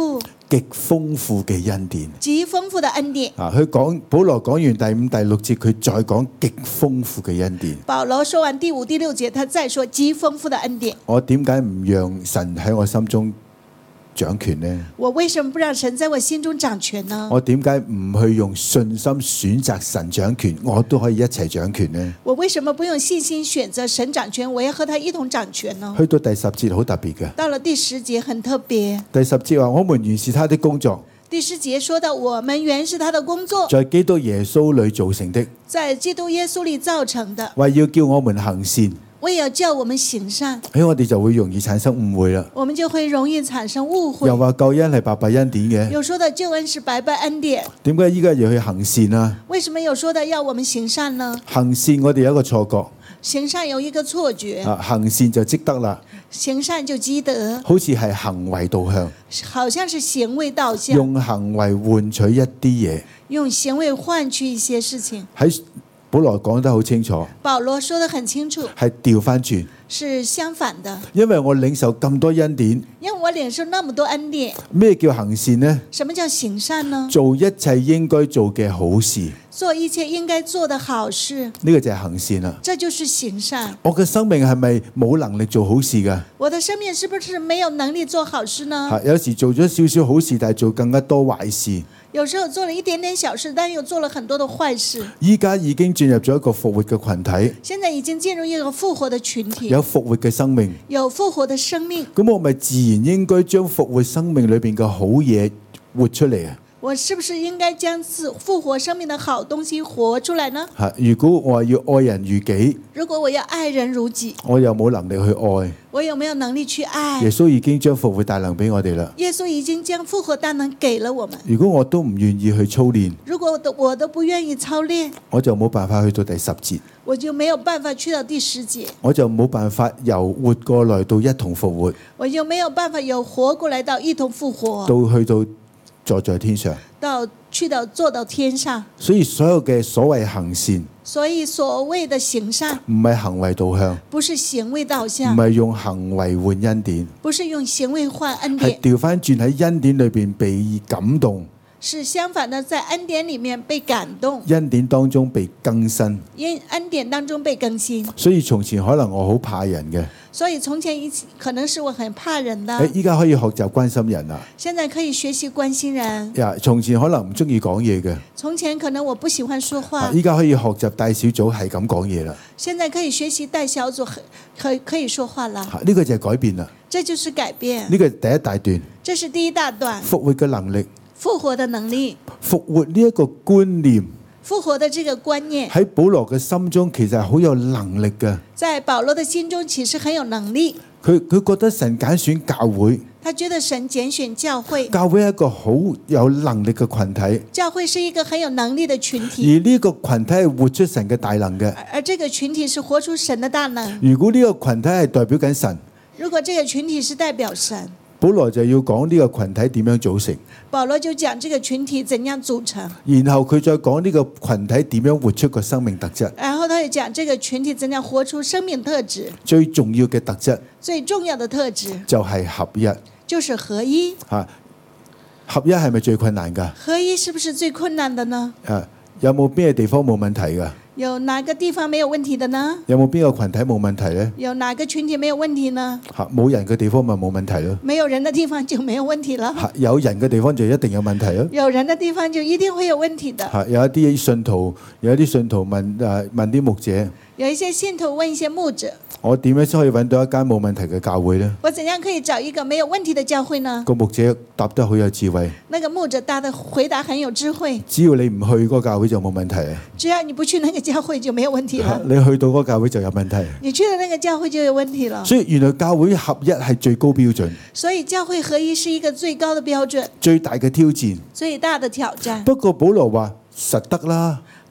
[SPEAKER 1] 極豐富嘅恩典。
[SPEAKER 2] 極豐富的恩典。
[SPEAKER 1] 啊，佢講保羅講完第五、第六節，佢再講極豐富嘅恩典。
[SPEAKER 2] 保羅說完第五、第六節，他再說極豐富的恩典。
[SPEAKER 1] 我點解唔讓神喺我心中掌權呢？
[SPEAKER 2] 我為什麼不讓神在我心中掌權呢？
[SPEAKER 1] 我點解唔去用信心選擇神掌權，我都可以一齊掌權呢？
[SPEAKER 2] 我為什麼不用信心選擇神掌權，我要和他一同掌權呢？
[SPEAKER 1] 去到第十節好特別嘅，
[SPEAKER 2] 到了第十節很特別。
[SPEAKER 1] 第十節話：我們原是他的工作，
[SPEAKER 2] 第十節說到我們原是他的工作，
[SPEAKER 1] 在基督耶穌裏造成的，
[SPEAKER 2] 在基督耶穌裏造成的，
[SPEAKER 1] 為要叫我們行善。
[SPEAKER 2] 為要叫我們行善，
[SPEAKER 1] 喺我哋就會容易產生誤會啦。
[SPEAKER 2] 我們就會容易產生誤會。
[SPEAKER 1] 又話救恩係白白恩典嘅，
[SPEAKER 2] 有說的救恩是白白恩典，
[SPEAKER 1] 點解依家要去行善啊？
[SPEAKER 2] 為什麼有說的要我們行善呢？
[SPEAKER 1] 行善我哋有一個錯覺，
[SPEAKER 2] 行善有一個錯覺，
[SPEAKER 1] 啊，行善就積德啦，
[SPEAKER 2] 行善就積德，
[SPEAKER 1] 好似係行為導向，
[SPEAKER 2] 好像是行為導向，
[SPEAKER 1] 用行為換取一啲嘢。
[SPEAKER 2] 用行為換取一些事情。
[SPEAKER 1] 喺保羅講得好清楚，
[SPEAKER 2] 保羅說得很清楚，
[SPEAKER 1] 係調翻轉，
[SPEAKER 2] 是相反的。
[SPEAKER 1] 因為我領受咁多恩典，
[SPEAKER 2] 因為我領受那麼多恩典，
[SPEAKER 1] 咩叫行善呢？
[SPEAKER 2] 什麼叫行善呢？
[SPEAKER 1] 做一切應該做嘅好事，
[SPEAKER 2] 做一切應該做的好事，
[SPEAKER 1] 呢個就係行善啦。
[SPEAKER 2] 這就是行善。
[SPEAKER 1] 我嘅生命係咪冇能力做好事㗎？
[SPEAKER 2] 我的生命是不是沒有能力做好事呢？
[SPEAKER 1] 係有時做咗少少好事，但係做更加多壞事。
[SPEAKER 2] 有時候做了一點點小事，但又做了很多的壞事。
[SPEAKER 1] 依家已經進入咗一個復活嘅群體，
[SPEAKER 2] 現在已經進入一個復活的群體，
[SPEAKER 1] 有復活嘅生命，
[SPEAKER 2] 有復活的生命。
[SPEAKER 1] 咁我咪自然應該將復活生命裏邊嘅好嘢活出嚟啊！
[SPEAKER 2] 我是不是應該將自復活生命的好東西活出來呢？
[SPEAKER 1] 嚇！如果我係要愛人如己，
[SPEAKER 2] 如果我要愛人如己，
[SPEAKER 1] 我又冇能力去愛，
[SPEAKER 2] 我有沒有能力去愛？
[SPEAKER 1] 耶穌已經將復活大能俾我哋啦。
[SPEAKER 2] 耶穌已經將復活大能給了我們。
[SPEAKER 1] 如果我都唔願意去操練，
[SPEAKER 2] 如果我都我都不願意操練，
[SPEAKER 1] 我就冇辦法去到第十節，
[SPEAKER 2] 我就沒有辦法去到第十節，
[SPEAKER 1] 我就冇辦法由活過來到一同復活，
[SPEAKER 2] 我就沒有辦法由活過來到一同復活，
[SPEAKER 1] 到去到坐在天上，
[SPEAKER 2] 到去到坐到天上。
[SPEAKER 1] 所以所有嘅所謂行善，
[SPEAKER 2] 所以所謂的行善，
[SPEAKER 1] 唔係行為導向，
[SPEAKER 2] 不是行為導
[SPEAKER 1] 唔
[SPEAKER 2] 向，
[SPEAKER 1] 係用行為換恩典，
[SPEAKER 2] 不是用行為換恩
[SPEAKER 1] 係
[SPEAKER 2] 典，
[SPEAKER 1] 調翻轉喺恩典裏邊被感動，
[SPEAKER 2] 是相反的，在恩典裡面被感動，
[SPEAKER 1] 恩典當中被更新。
[SPEAKER 2] 因恩典當中被更新。
[SPEAKER 1] 所以從前可能我好怕人嘅，
[SPEAKER 2] 所以從前一可能是我很怕人的，
[SPEAKER 1] 誒依家可以學習關心人啦。
[SPEAKER 2] 現在可以學習關心人。
[SPEAKER 1] 呀，從前可能唔中意講嘢嘅，
[SPEAKER 2] 從前可能我不喜歡說話，
[SPEAKER 1] 依家可以學習帶小組係咁講嘢啦。
[SPEAKER 2] 現在可以學習帶小組，可以可以說話啦。
[SPEAKER 1] 呢個就係改變啦。
[SPEAKER 2] 這就是改變。
[SPEAKER 1] 呢個係第一大段，
[SPEAKER 2] 這是第一大段。
[SPEAKER 1] 復活嘅能力，
[SPEAKER 2] 復活的能力，
[SPEAKER 1] 復活呢一個觀念
[SPEAKER 2] 復活的這個觀念
[SPEAKER 1] 喺保羅嘅心中其實係好有能力嘅。
[SPEAKER 2] 在保羅的心中其實很有能力。
[SPEAKER 1] 佢佢覺得神揀選教會，
[SPEAKER 2] 他覺得神揀選教會，
[SPEAKER 1] 教會係一個好有能力嘅群體，
[SPEAKER 2] 教會是一個很有能力的群
[SPEAKER 1] 而
[SPEAKER 2] 體，
[SPEAKER 1] 呢個群體係活出神嘅大能嘅。
[SPEAKER 2] 而這個群體是活出神的大能。
[SPEAKER 1] 如果呢個群體係代表緊神，
[SPEAKER 2] 如果這個群體是代表神，
[SPEAKER 1] 保羅就要講呢個群體點樣組成，
[SPEAKER 2] 保羅就講這個群體怎樣組成，
[SPEAKER 1] 然後佢再講呢個群體點樣活出個生命特質。
[SPEAKER 2] 然後他又講這個群體怎樣活出生命特質。
[SPEAKER 1] 最重要嘅特質
[SPEAKER 2] 最重要的特質
[SPEAKER 1] 就係合一。
[SPEAKER 2] 就是合一。
[SPEAKER 1] 嚇，合一係咪最困難㗎？
[SPEAKER 2] 合一是不是最困難的呢？
[SPEAKER 1] 啊，有冇邊個地方冇問題㗎？
[SPEAKER 2] 有哪個地方沒有問題的呢？
[SPEAKER 1] 有冇邊個群體冇問題呢？
[SPEAKER 2] 有哪個群體沒有問題呢？
[SPEAKER 1] 嚇，冇人嘅地方咪冇問題咯。
[SPEAKER 2] 沒有人的地方就沒有問題了。
[SPEAKER 1] 嚇，有人嘅地方就一定有問題咯。
[SPEAKER 2] 有人的地方就一定會有問題的。
[SPEAKER 1] 嚇，有一啲信徒，有一啲信徒問誒問啲牧者，
[SPEAKER 2] 有一些信徒問一些牧者，
[SPEAKER 1] 我點樣先可以揾到一間冇問題嘅教會呢？
[SPEAKER 2] 我怎樣可以找一個沒有問題的教會呢？
[SPEAKER 1] 個牧者答得好有智慧。
[SPEAKER 2] 那個牧者答的回答很有智慧。
[SPEAKER 1] 只要你唔去嗰個教會就冇問題。
[SPEAKER 2] 只要你不去那個教會就沒有問題了。
[SPEAKER 1] 你去到嗰個教會就有問題。
[SPEAKER 2] 你去了那個教會就有問題了。
[SPEAKER 1] 所以原來教會合一係最高標準。
[SPEAKER 2] 所以教會合一是一個最高的標準，
[SPEAKER 1] 最大嘅挑戰。
[SPEAKER 2] 最大的挑戰。
[SPEAKER 1] 不過保羅話實得啦。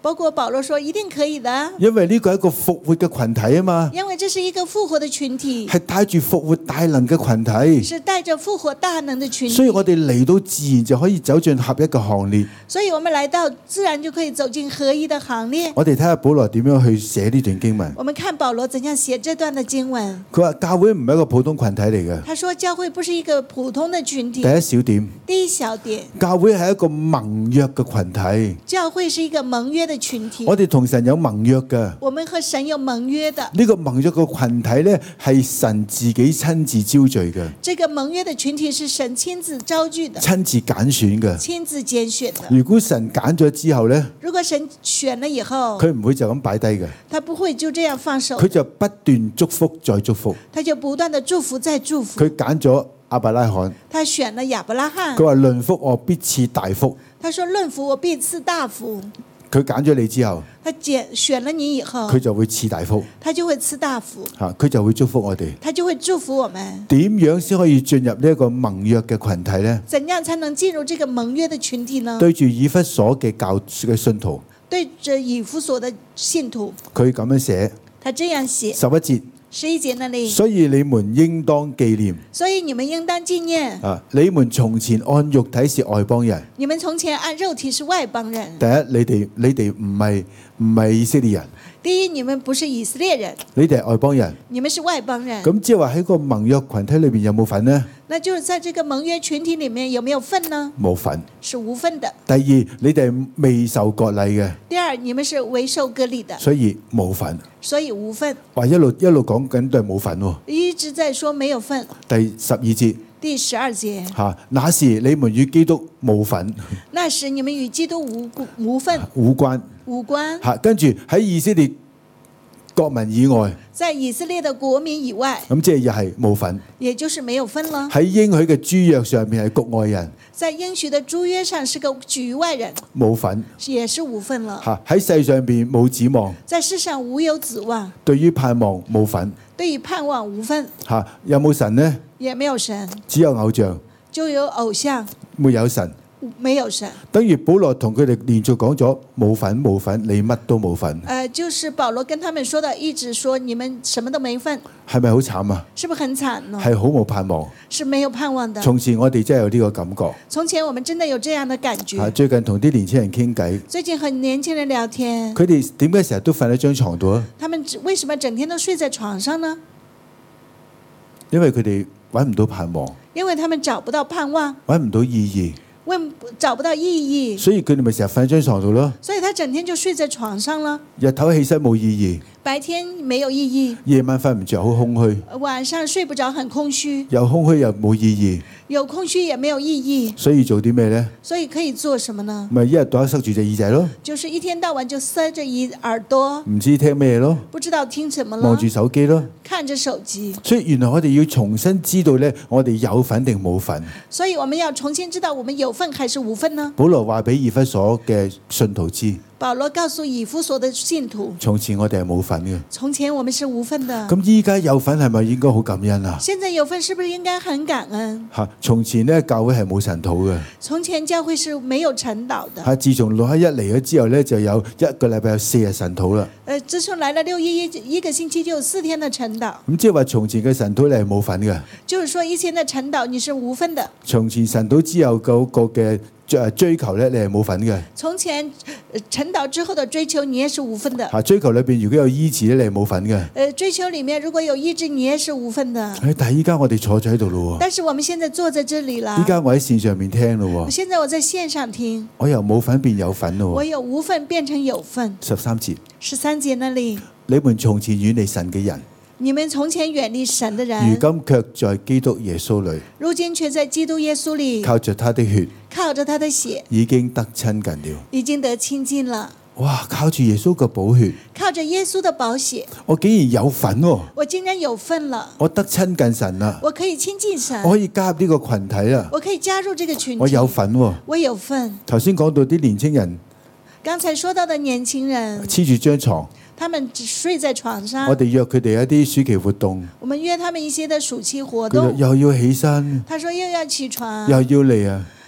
[SPEAKER 2] 包括保羅說一定可以的，
[SPEAKER 1] 因為呢個係一個復活嘅群體啊嘛，
[SPEAKER 2] 因為這是一個復活的群體，
[SPEAKER 1] 係帶住復活大能嘅群體，
[SPEAKER 2] 是帶着復活大能的群體。
[SPEAKER 1] 所以我哋嚟到自然就可以走進合一嘅行列。
[SPEAKER 2] 所以我們來到自然就可以走進合一的行列。
[SPEAKER 1] 我哋睇下保羅點樣去寫呢段經文。
[SPEAKER 2] 我們看保羅怎樣寫這段的經文。
[SPEAKER 1] 佢話教會唔係一個普通群體嚟嘅。
[SPEAKER 2] 他說教會不是一個普通的群體。
[SPEAKER 1] 第一小點，
[SPEAKER 2] 第一小點，
[SPEAKER 1] 教會係一個盟約嘅群體。
[SPEAKER 2] 教會是一個盟約的群體。
[SPEAKER 1] 我哋同神有盟約嘅。
[SPEAKER 2] 我們和神有盟約的。
[SPEAKER 1] 呢個盟約嘅群體呢，係神自己親自招聚嘅。
[SPEAKER 2] 這個盟約的群體是神親自招聚的，
[SPEAKER 1] 親自揀選嘅，
[SPEAKER 2] 親自揀選的。
[SPEAKER 1] 如果神揀咗之後呢，
[SPEAKER 2] 如果神選了以後，
[SPEAKER 1] 佢唔會就咁擺低嘅，
[SPEAKER 2] 他不會就這樣放手，
[SPEAKER 1] 佢就不斷祝福再祝福，
[SPEAKER 2] 他就不斷的祝福再祝福。
[SPEAKER 1] 佢揀咗亞伯拉罕，
[SPEAKER 2] 他選了亞伯拉罕，
[SPEAKER 1] 佢話論福我必賜大福，
[SPEAKER 2] 他說論福我必賜大福。
[SPEAKER 1] 佢揀咗你之後，
[SPEAKER 2] 他揀選了你以後，
[SPEAKER 1] 佢就會賜大福，
[SPEAKER 2] 他就會賜大福，
[SPEAKER 1] 吓佢就會祝福我哋。
[SPEAKER 2] 他就會祝福我們。
[SPEAKER 1] 點樣先可以進入呢一個盟約嘅群體呢？
[SPEAKER 2] 怎樣才能進入這個盟約的群體呢？
[SPEAKER 1] 對住以弗所嘅教嘅信徒，
[SPEAKER 2] 對着以弗所的信徒，
[SPEAKER 1] 佢咁樣寫，
[SPEAKER 2] 他這樣寫
[SPEAKER 1] 十一節，
[SPEAKER 2] 十一節那裡，
[SPEAKER 1] 所以你們應當紀念。
[SPEAKER 2] 所以你們應當紀念。
[SPEAKER 1] 啊！你們從前按肉體是外邦人。
[SPEAKER 2] 你們從前按肉體是外邦人。
[SPEAKER 1] 第一，你哋你哋唔係唔係以色列人。
[SPEAKER 2] 第一，你們不是以色列人，
[SPEAKER 1] 你哋係外邦人。
[SPEAKER 2] 你們是外邦人。
[SPEAKER 1] 咁即係話喺個盟約群體裏邊有冇份呢？
[SPEAKER 2] 那就是在這個盟約群體裡面有沒有份呢？
[SPEAKER 1] 冇份，
[SPEAKER 2] 是無份的。
[SPEAKER 1] 第二，你哋係未受割禮嘅。
[SPEAKER 2] 第二，你們是未受割禮的，
[SPEAKER 1] 所以冇份。
[SPEAKER 2] 所以無份。
[SPEAKER 1] 話一路一路講緊都係冇份喎。
[SPEAKER 2] 一直在說沒有份。
[SPEAKER 1] 第十二節。
[SPEAKER 2] 第十二節。
[SPEAKER 1] 嚇，那時你們與基督冇份。
[SPEAKER 2] 那時你們與基督無無份。
[SPEAKER 1] 無關。
[SPEAKER 2] 無關。
[SPEAKER 1] 嚇，跟住喺以色列國民以外，
[SPEAKER 2] 在以色列的國民以外，
[SPEAKER 1] 咁即係又係冇份，
[SPEAKER 2] 也就是沒有分了。
[SPEAKER 1] 喺應許嘅諸約上面係局外人，
[SPEAKER 2] 在應許的諸約上是個局外人，
[SPEAKER 1] 冇份，
[SPEAKER 2] 也是無份了。
[SPEAKER 1] 嚇，喺世上邊冇指望，
[SPEAKER 2] 在世上無有指望，
[SPEAKER 1] 對於盼望冇份，
[SPEAKER 2] 對於盼望無份。
[SPEAKER 1] 嚇，有冇神呢？
[SPEAKER 2] 也沒有神，
[SPEAKER 1] 只有偶像，
[SPEAKER 2] 就有偶像，
[SPEAKER 1] 沒有神。
[SPEAKER 2] 沒有神，
[SPEAKER 1] 等於保羅同佢哋連續講咗冇份冇份，你乜都冇份。
[SPEAKER 2] 誒、呃，就是保羅跟他們說的，一直說你們什麼都沒份，
[SPEAKER 1] 係咪好慘啊？
[SPEAKER 2] 是不是很慘呢？
[SPEAKER 1] 係好冇盼望，
[SPEAKER 2] 是沒有盼望的。
[SPEAKER 1] 從前我哋真係有呢個感覺。
[SPEAKER 2] 從前我們真的有這樣的感覺。
[SPEAKER 1] 最近同啲年輕人傾偈，
[SPEAKER 2] 最近和年輕人聊天，
[SPEAKER 1] 佢哋點解成日都瞓喺張床度啊？
[SPEAKER 2] 他們為什麼整天都睡在床上呢？
[SPEAKER 1] 因為佢哋揾唔到盼望，
[SPEAKER 2] 因為他們找不到盼望，
[SPEAKER 1] 揾唔到意義。
[SPEAKER 2] 問找不到意義，
[SPEAKER 1] 所以佢哋咪成日瞓喺張床度咯。
[SPEAKER 2] 所以他整天就睡在床上了。
[SPEAKER 1] 日頭起身冇意義，
[SPEAKER 2] 白天沒有意義，
[SPEAKER 1] 夜晚瞓唔着好空虛，
[SPEAKER 2] 晚上睡不着很空虛，
[SPEAKER 1] 又空虛又冇意義，
[SPEAKER 2] 有空虛也沒有意義。
[SPEAKER 1] 所以做啲咩呢？
[SPEAKER 2] 所以可以做什麼呢？
[SPEAKER 1] 咪一日到黑塞住隻耳仔咯，
[SPEAKER 2] 就是一天到晚就塞着耳耳朵，
[SPEAKER 1] 唔知聽咩咯，
[SPEAKER 2] 不知道聽什麼了，
[SPEAKER 1] 望住手機咯，
[SPEAKER 2] 看着手機。
[SPEAKER 1] 所以原來我哋要重新知道呢，我哋有份定冇份。
[SPEAKER 2] 所以我們要重新知道我們有份還是無份呢？
[SPEAKER 1] 保羅話俾以弗所嘅信徒知，
[SPEAKER 2] 保羅告訴以弗所的信徒，
[SPEAKER 1] 從前我哋係冇份嘅，
[SPEAKER 2] 從前我們是無份的。
[SPEAKER 1] 咁依家有份係咪應該好感恩啊？
[SPEAKER 2] 現在有份是不是應該很感恩？
[SPEAKER 1] 吓，從前呢教會係冇神土嘅，
[SPEAKER 2] 從前教會是沒有晨禱的。
[SPEAKER 1] 吓，自從六一一嚟咗之後呢，就有一個禮拜有四日神土啦。
[SPEAKER 2] 誒，自從來了六一一一個星期就有四天的晨禱。
[SPEAKER 1] 咁即係話從前嘅神土你係冇份嘅，
[SPEAKER 2] 就是說以前的晨禱你是無份的。
[SPEAKER 1] 從前神土之後嗰個嘅誒追求咧，你係冇份嘅。
[SPEAKER 2] 從前晨禱之後的追求，你也是無份的。
[SPEAKER 1] 嚇，追求裏邊如果有醫治咧，你係冇份嘅。
[SPEAKER 2] 誒，追求裡面如果有醫治，你也是無份的。
[SPEAKER 1] 誒，但係依家我哋坐咗喺度咯喎。
[SPEAKER 2] 但是我們現在坐在這裡啦。
[SPEAKER 1] 依家我喺線上面聽咯喎。
[SPEAKER 2] 現在我在線上聽。
[SPEAKER 1] 我由冇份變有份咯喎。
[SPEAKER 2] 我由無份變成有份。
[SPEAKER 1] 十三節。
[SPEAKER 2] 十三節那裡。
[SPEAKER 1] 你們從前遠離神嘅人。
[SPEAKER 2] 你們從前遠離神的人，
[SPEAKER 1] 如今卻在基督耶穌裏，
[SPEAKER 2] 如今卻在基督耶穌裏，
[SPEAKER 1] 靠着他的血，
[SPEAKER 2] 靠着他的血，
[SPEAKER 1] 已經得親近了，
[SPEAKER 2] 已經得親近了。
[SPEAKER 1] 哇！靠住耶穌嘅寶血，
[SPEAKER 2] 靠着耶穌的寶血，
[SPEAKER 1] 我竟然有份喎！
[SPEAKER 2] 我竟然有份了，
[SPEAKER 1] 我得親近神啦，
[SPEAKER 2] 我可以親近神，
[SPEAKER 1] 我可以加入呢個群體啦，
[SPEAKER 2] 我可以加入這個群體，
[SPEAKER 1] 我有份喎，
[SPEAKER 2] 我有份。
[SPEAKER 1] 頭先講到啲年青人，
[SPEAKER 2] 剛才說到的年輕人
[SPEAKER 1] 黐住張床。
[SPEAKER 2] 他們只睡在床上。
[SPEAKER 1] 我哋約佢哋一啲暑期活動。
[SPEAKER 2] 我們約他們一些的暑期活動。
[SPEAKER 1] 又要起身。
[SPEAKER 2] 他說又要起床。
[SPEAKER 1] 又要嚟啊！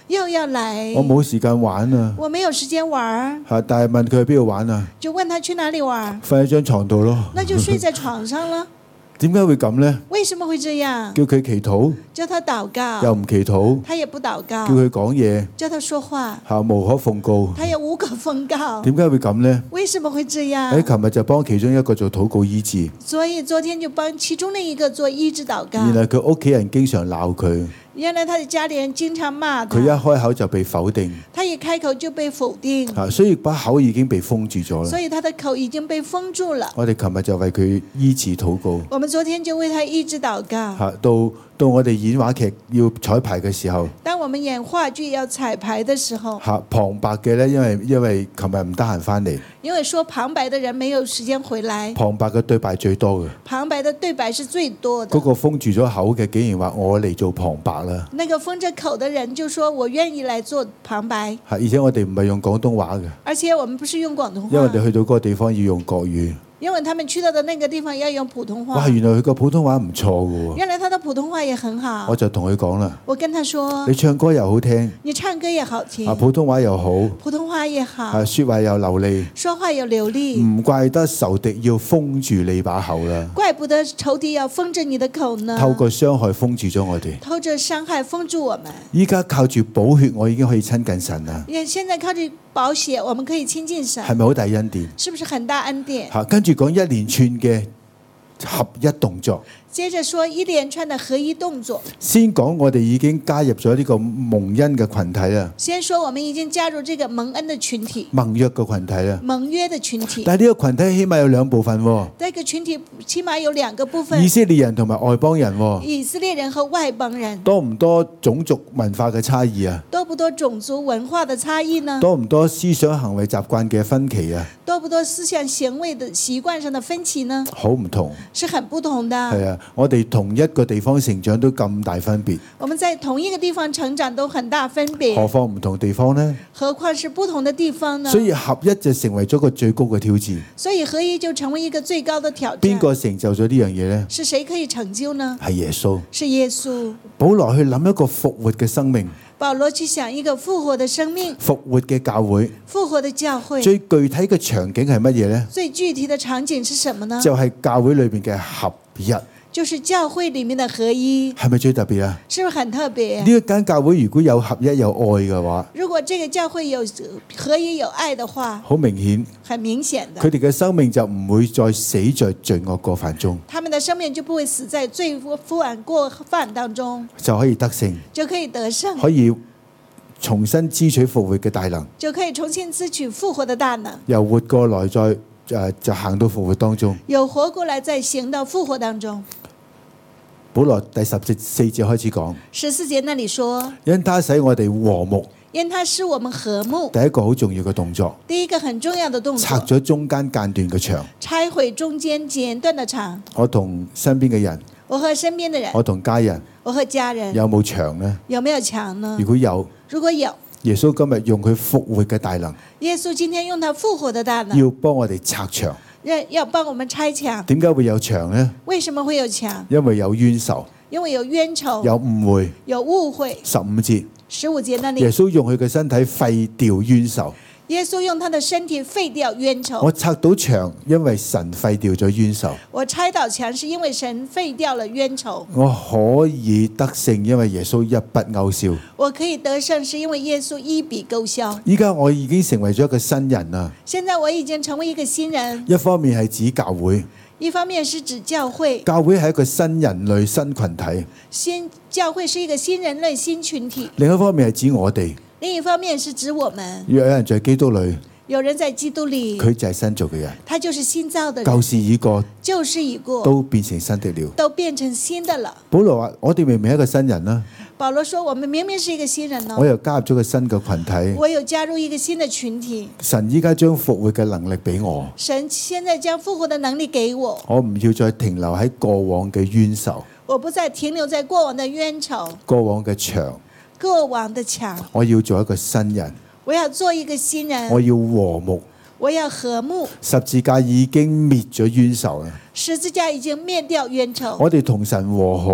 [SPEAKER 2] 又要來，
[SPEAKER 1] 我冇時間玩啊。
[SPEAKER 2] 我沒有時間玩，
[SPEAKER 1] 嚇！但係問佢去邊度玩啊？
[SPEAKER 2] 就問他去哪裡玩，
[SPEAKER 1] 瞓喺張床度咯。
[SPEAKER 2] 那就睡在床上了。
[SPEAKER 1] 點解會咁呢？
[SPEAKER 2] 為什麼會這樣？
[SPEAKER 1] 叫佢祈禱，
[SPEAKER 2] 叫他禱告，
[SPEAKER 1] 又唔祈禱；
[SPEAKER 2] 他也不禱告。
[SPEAKER 1] 叫佢講嘢，
[SPEAKER 2] 叫他說話，
[SPEAKER 1] 嚇無可奉告。
[SPEAKER 2] 他也無可奉告。
[SPEAKER 1] 點解會咁呢？
[SPEAKER 2] 為什麼會這
[SPEAKER 1] 喺
[SPEAKER 2] 樣？
[SPEAKER 1] 琴日就幫其中一個做禱告醫治，
[SPEAKER 2] 所以昨天就幫其中的一個做醫治禱告。
[SPEAKER 1] 原來佢屋企人經常鬧佢，
[SPEAKER 2] 原來他的家裡人經常罵他，
[SPEAKER 1] 佢一開口就被否定，
[SPEAKER 2] 他一開口就被否定，
[SPEAKER 1] 嚇，所以把口已經被封住咗啦。
[SPEAKER 2] 所以他的口已經被封住了。
[SPEAKER 1] 我哋琴日就為佢醫治禱告，
[SPEAKER 2] 我們昨天就為他醫治禱告。
[SPEAKER 1] 嚇到到我哋演話劇要彩排嘅時候，
[SPEAKER 2] 當我們演話劇要彩排的時候，
[SPEAKER 1] 嚇旁白嘅咧，因為因為琴日唔得閒翻嚟，
[SPEAKER 2] 因為說旁白的人沒有時間回來，
[SPEAKER 1] 旁白嘅對白最多嘅。
[SPEAKER 2] 旁白的對白是最多的。
[SPEAKER 1] 嗰個封住咗口嘅，竟然話我嚟做旁白啦！
[SPEAKER 2] 那個封着口的人就說我願意來做旁白，
[SPEAKER 1] 嚇，而且我哋唔係用廣東話嘅，
[SPEAKER 2] 而且我們不是用廣東話，
[SPEAKER 1] 因為我哋去到嗰個地方要用國語。
[SPEAKER 2] 因為他們去到的那個地方要用普通話。
[SPEAKER 1] 哇！原來佢個普通話唔錯嘅喎。
[SPEAKER 2] 原來他的普通話也很好。
[SPEAKER 1] 我就同佢講啦，
[SPEAKER 2] 我跟他說，
[SPEAKER 1] 你唱歌又好聽，
[SPEAKER 2] 你唱歌也好聽，
[SPEAKER 1] 啊普通話又好，
[SPEAKER 2] 普通話也好，
[SPEAKER 1] 啊説話又流利，
[SPEAKER 2] 說話又流利，
[SPEAKER 1] 唔怪得仇敵要封住你把口啦。
[SPEAKER 2] 怪不得仇敵要封着你的口呢。
[SPEAKER 1] 透過傷害封住咗我哋，
[SPEAKER 2] 透着傷害封住我們。
[SPEAKER 1] 依家靠住寶血，我已經可以親近神啦。
[SPEAKER 2] 也現在靠住寶血，我們可以親近神，
[SPEAKER 1] 係咪好大恩典？
[SPEAKER 2] 是不是很大恩典？
[SPEAKER 1] 嚇，跟住講一連串嘅合一動作。
[SPEAKER 2] 接着說一連串的合一動作。
[SPEAKER 1] 先講我哋已經加入咗呢個蒙恩嘅群體啦。
[SPEAKER 2] 先說我們已經加入這個蒙恩的群體，
[SPEAKER 1] 盟約嘅群體啦。
[SPEAKER 2] 盟約的群體。
[SPEAKER 1] 但係呢個群體起碼有兩部分喎。
[SPEAKER 2] 這個群體起碼有兩個部分。
[SPEAKER 1] 以色列人同埋外邦人喎。
[SPEAKER 2] 以色列人和外邦人。
[SPEAKER 1] 多唔多種族文化嘅差異啊？
[SPEAKER 2] 多不多種族文化的差異呢？
[SPEAKER 1] 多唔多思想行為習慣嘅分歧啊？
[SPEAKER 2] 多不多思想行為的習慣上的分歧呢？
[SPEAKER 1] 好唔同。
[SPEAKER 2] 是很不同的。
[SPEAKER 1] 係啊，我哋同一個地方成長都咁大分別。
[SPEAKER 2] 我們在同一個地方成長都很大分別。
[SPEAKER 1] 何況唔同地方呢？
[SPEAKER 2] 何況是不同的地方呢？
[SPEAKER 1] 所以合一就成為咗個最高嘅挑戰。
[SPEAKER 2] 所以合一就成為一個最高的挑戰。
[SPEAKER 1] 邊個成就咗呢樣嘢呢？
[SPEAKER 2] 是誰可以成就呢？
[SPEAKER 1] 係耶穌。
[SPEAKER 2] 是耶穌。
[SPEAKER 1] 保羅去諗一個復活嘅生命。
[SPEAKER 2] 保羅去想一個復活的生命，
[SPEAKER 1] 復活嘅教會，
[SPEAKER 2] 復活的教會
[SPEAKER 1] 最具體嘅場景係乜嘢呢？
[SPEAKER 2] 最具體的場景是什麼呢？
[SPEAKER 1] 就係教會裏邊嘅合一，
[SPEAKER 2] 就是教會裡面的合一，
[SPEAKER 1] 係咪最特別啊？
[SPEAKER 2] 是不是很特別？
[SPEAKER 1] 呢一間教會如果有合一有愛嘅話，
[SPEAKER 2] 如果這個教會有合一有愛的話，
[SPEAKER 1] 好明顯，
[SPEAKER 2] 很明顯的，
[SPEAKER 1] 佢哋嘅生命就唔會再死在罪惡過犯中，
[SPEAKER 2] 他們的生命就不會死在罪惡過犯當中，
[SPEAKER 1] 就可以得勝，
[SPEAKER 2] 就可以得勝，
[SPEAKER 1] 可以重新支取復活嘅大能，
[SPEAKER 2] 就可以重新支取復活的大能，
[SPEAKER 1] 由活過來再誒、呃、就行到復活當中。
[SPEAKER 2] 由活過來再行到復活當中。
[SPEAKER 1] 保羅第十節四節開始講，
[SPEAKER 2] 十四節那裡說，
[SPEAKER 1] 因他使我哋和睦，
[SPEAKER 2] 因他使我們和睦，
[SPEAKER 1] 第一個好重要嘅動作，
[SPEAKER 2] 第一個很重要的動作，
[SPEAKER 1] 拆咗中間間斷嘅牆，
[SPEAKER 2] 拆毀中間間斷的牆。
[SPEAKER 1] 我同身邊嘅人，
[SPEAKER 2] 我和身邊的人，
[SPEAKER 1] 我同家人，
[SPEAKER 2] 我和家人，
[SPEAKER 1] 有冇牆呢？
[SPEAKER 2] 有沒有牆呢？
[SPEAKER 1] 如果有，
[SPEAKER 2] 如果有，
[SPEAKER 1] 耶穌今日用佢復活嘅大能，
[SPEAKER 2] 耶穌今天用他復活的大能，
[SPEAKER 1] 要幫我哋拆牆。
[SPEAKER 2] 要幫我們拆牆。
[SPEAKER 1] 點解會有牆呢？
[SPEAKER 2] 為什麼會有牆？
[SPEAKER 1] 因為有冤仇，
[SPEAKER 2] 因為有冤仇，
[SPEAKER 1] 有誤會，
[SPEAKER 2] 有誤會。
[SPEAKER 1] 十五節，
[SPEAKER 2] 十五節那裡，
[SPEAKER 1] 耶穌用佢嘅身體廢掉冤仇。
[SPEAKER 2] 耶穌用他的身體廢掉冤仇。
[SPEAKER 1] 我拆到牆，因為神廢掉咗冤仇。
[SPEAKER 2] 我拆倒牆是因為神廢掉了冤仇。
[SPEAKER 1] 我可以得勝，因為耶穌一筆勾銷。
[SPEAKER 2] 我可以得勝是因為耶穌一筆勾銷。
[SPEAKER 1] 依家我已經成為咗一個新人啦。
[SPEAKER 2] 現在我已經成為一個新人。
[SPEAKER 1] 一方面係指教會，
[SPEAKER 2] 一方面是指教會。
[SPEAKER 1] 教會係一個新人類新群體。
[SPEAKER 2] 新教會是一個新人類新群體。
[SPEAKER 1] 另一方面係指我哋。
[SPEAKER 2] 另一方面是指我們。
[SPEAKER 1] 若有人在基督裏，
[SPEAKER 2] 有人在基督裏，
[SPEAKER 1] 佢就係新造嘅人，
[SPEAKER 2] 他就是新造的人。
[SPEAKER 1] 舊事已過，
[SPEAKER 2] 舊事已過，
[SPEAKER 1] 都變成新的了，
[SPEAKER 2] 都變成新的了。
[SPEAKER 1] 保羅話：我哋明明係一個新人啦。
[SPEAKER 2] 保羅說：我們明明是一個新人咯。
[SPEAKER 1] 我又加入咗個新嘅群體。
[SPEAKER 2] 我有加入一個新的群體。
[SPEAKER 1] 神依家將復活嘅能力俾我。
[SPEAKER 2] 神現在將復活的能力給我。
[SPEAKER 1] 我唔要再停留喺過往嘅冤仇。
[SPEAKER 2] 我不再停留在過往的冤仇。
[SPEAKER 1] 過往嘅牆。
[SPEAKER 2] 過往的牆。
[SPEAKER 1] 我要做一個新人。
[SPEAKER 2] 我要做一個新人。
[SPEAKER 1] 我要和睦。
[SPEAKER 2] 我要和睦。
[SPEAKER 1] 十字架已經滅咗冤仇啦。
[SPEAKER 2] 十字架已經滅掉冤仇。
[SPEAKER 1] 我哋同神和好。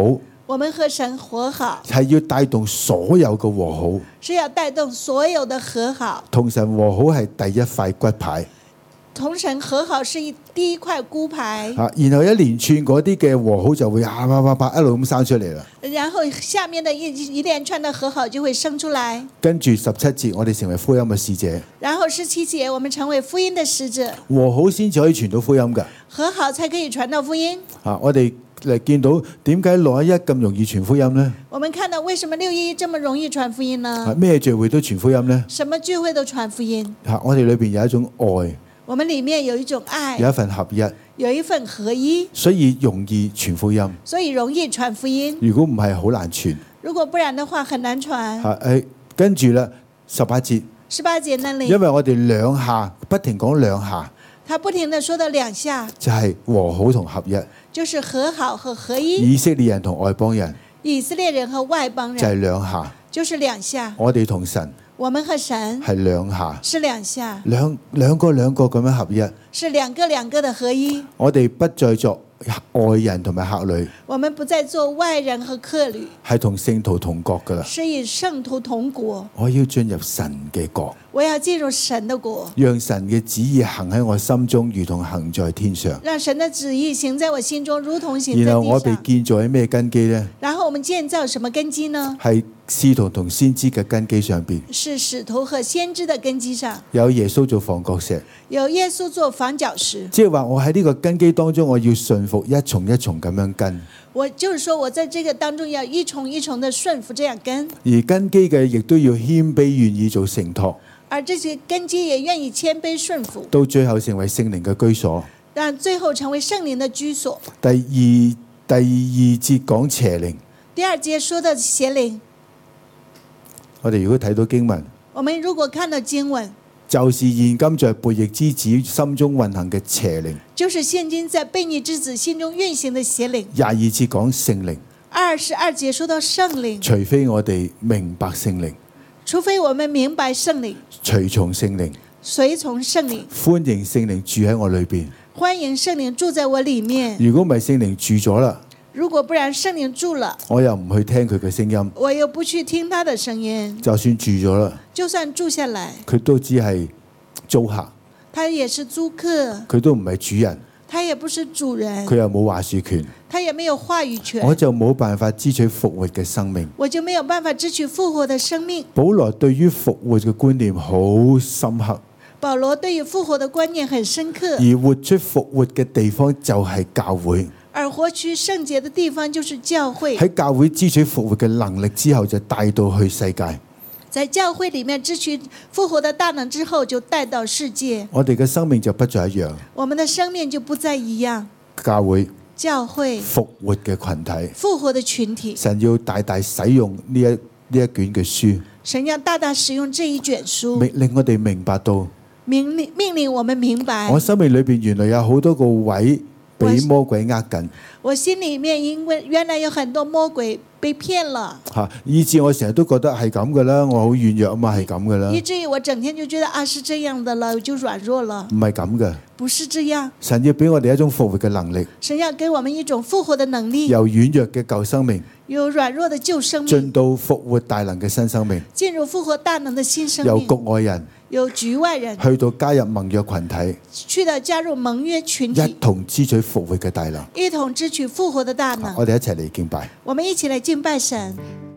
[SPEAKER 2] 我們和神和好，
[SPEAKER 1] 係要帶動所有嘅和好，
[SPEAKER 2] 是要帶動所有的和好。
[SPEAKER 1] 同神和好係第一塊骨牌。
[SPEAKER 2] 同神和好是一第一塊骨牌，
[SPEAKER 1] 啊，然後一連串嗰啲嘅和好就會啊啪啪啪一路咁生出嚟啦。
[SPEAKER 2] 然後下面的一一連串的和好就會生出來。
[SPEAKER 1] 跟住十七節，我哋成為福音嘅使者。
[SPEAKER 2] 然後十七節，我們成為福音的使者。
[SPEAKER 1] 和好先至可以傳到福音㗎。
[SPEAKER 2] 和好才可以傳到福音。
[SPEAKER 1] 啊，我哋嚟見到點解六一一咁容易傳福音呢？
[SPEAKER 2] 我們看到為什麼六一一這麼容易傳福音呢？
[SPEAKER 1] 啊，咩聚會都傳福音呢？
[SPEAKER 2] 什麼聚會都傳福音。
[SPEAKER 1] 啊，我哋裏邊有一種愛。
[SPEAKER 2] 我們裏面有一種愛，
[SPEAKER 1] 有一份合一，
[SPEAKER 2] 有一份合一，
[SPEAKER 1] 所以容易傳福音。
[SPEAKER 2] 所以容易傳福音。
[SPEAKER 1] 如果唔係，好難傳。
[SPEAKER 2] 如果不然的話，很難傳。
[SPEAKER 1] 嚇誒，跟住啦，十八節。
[SPEAKER 2] 十八節那裡，
[SPEAKER 1] 因為我哋兩下不停講兩下，
[SPEAKER 2] 他不停地說到兩下，
[SPEAKER 1] 就係和好同合一，
[SPEAKER 2] 就是和好和合一。
[SPEAKER 1] 以色列人同外邦人，
[SPEAKER 2] 以色列人和外邦人
[SPEAKER 1] 就係兩下，
[SPEAKER 2] 就是兩下。
[SPEAKER 1] 我哋同神，
[SPEAKER 2] 我們和神
[SPEAKER 1] 係兩下，
[SPEAKER 2] 是兩下，
[SPEAKER 1] 兩兩個兩個咁樣合一，
[SPEAKER 2] 是兩個兩個的合一。
[SPEAKER 1] 我哋不再作外人同埋客旅，
[SPEAKER 2] 我們不再做外人和客旅，
[SPEAKER 1] 係同聖徒同國噶啦。
[SPEAKER 2] 是與聖徒同國。
[SPEAKER 1] 我要進入神嘅國，
[SPEAKER 2] 我要進入神的國，
[SPEAKER 1] 讓神嘅旨意行喺我心中，如同行在天上。
[SPEAKER 2] 讓神的旨意行在我心中，如同行在地上。
[SPEAKER 1] 然後我被建造喺咩根基呢？
[SPEAKER 2] 然後我們建造什麼根基呢？
[SPEAKER 1] 係使徒同先知嘅根基上邊，
[SPEAKER 2] 是使徒和先知的根基上，
[SPEAKER 1] 有耶穌做房角石，
[SPEAKER 2] 有耶穌做房角石。
[SPEAKER 1] 即係話我喺呢個根基當中，我要順服一重一重咁樣跟。
[SPEAKER 2] 我就是說，我在這個當中要一重一重的順服，這樣跟。
[SPEAKER 1] 而根基嘅亦都要謙卑，願意做承托。
[SPEAKER 2] 而這些根基也願意謙卑順服，
[SPEAKER 1] 到最後成為聖靈嘅居所。
[SPEAKER 2] 讓最後成為聖靈的居所。
[SPEAKER 1] 第二第二節講邪靈。
[SPEAKER 2] 第二節說到邪靈。
[SPEAKER 1] 我哋如果睇到經文，
[SPEAKER 2] 我們如果看到經文，
[SPEAKER 1] 就是現今在悖逆之子心中運行嘅邪靈。
[SPEAKER 2] 就是現今在悖逆之子心中運行的邪靈。
[SPEAKER 1] 廿二節講聖靈。
[SPEAKER 2] 二十二節說到聖靈。
[SPEAKER 1] 除非我哋明白聖靈，
[SPEAKER 2] 除非我們明白聖靈，
[SPEAKER 1] 隨從聖靈，
[SPEAKER 2] 隨從聖靈，
[SPEAKER 1] 歡迎聖靈住喺我裏邊。
[SPEAKER 2] 歡迎聖靈住在我裏面。
[SPEAKER 1] 如果唔係聖靈住咗啦，
[SPEAKER 2] 如果不然聖靈住了，
[SPEAKER 1] 我又唔去聽佢嘅聲音，
[SPEAKER 2] 我又不去聽他的聲音，
[SPEAKER 1] 就算住咗啦，
[SPEAKER 2] 就算住下來，
[SPEAKER 1] 佢都只係租客，
[SPEAKER 2] 他也是租客，
[SPEAKER 1] 佢都唔係主人，
[SPEAKER 2] 他也不是主人，
[SPEAKER 1] 佢又冇話事權，
[SPEAKER 2] 他也沒有話語權，
[SPEAKER 1] 我就冇辦法支取復活嘅生命，
[SPEAKER 2] 我就沒有辦法支取復活的生命。
[SPEAKER 1] 保羅對於復活嘅觀念好深刻，
[SPEAKER 2] 保羅對於復活的觀念很深刻，
[SPEAKER 1] 而活出復活嘅地方就係教會，
[SPEAKER 2] 而活出聖潔的地方就是教會。
[SPEAKER 1] 喺教會支取復活嘅能力之後，就帶到去世界。
[SPEAKER 2] 在教會裡面支取復活的大能之後，就帶到世界。
[SPEAKER 1] 我哋嘅生命就不再一樣，
[SPEAKER 2] 我們的生命就不再一樣。
[SPEAKER 1] 教會、
[SPEAKER 2] 教會、
[SPEAKER 1] 復活嘅群體、
[SPEAKER 2] 復活的群體，
[SPEAKER 1] 神要大大使用呢一呢一卷嘅書，
[SPEAKER 2] 神要大大使用這一卷書，
[SPEAKER 1] 令令我哋明白到，
[SPEAKER 2] 命令命令我們明白。
[SPEAKER 1] 我生命裏邊原來有好多個位俾魔鬼呃緊，
[SPEAKER 2] 我心裡面因為原來有很多魔鬼被騙了，
[SPEAKER 1] 吓，以致我成日都覺得係咁噶啦，我好軟弱啊嘛，係咁噶啦，
[SPEAKER 2] 以至於我整天就覺得啊是這樣的了，我就軟弱了。
[SPEAKER 1] 唔係咁嘅，
[SPEAKER 2] 不是這樣。
[SPEAKER 1] 神要俾我哋一種復活嘅能力，
[SPEAKER 2] 神要給我們一種復活的能力，
[SPEAKER 1] 由軟弱嘅舊生命，
[SPEAKER 2] 有軟弱的舊生命，
[SPEAKER 1] 進到復活大能嘅新生命，
[SPEAKER 2] 進入復活大能的新生
[SPEAKER 1] 由
[SPEAKER 2] 命，
[SPEAKER 1] 局外人
[SPEAKER 2] 有局外人
[SPEAKER 1] 去到加入盟約群體，
[SPEAKER 2] 去到加入盟約群體，
[SPEAKER 1] 一同支取復活嘅大能，
[SPEAKER 2] 一同支取復活的大能。
[SPEAKER 1] 我哋一齊嚟敬拜。
[SPEAKER 2] 我們一起來敬拜神。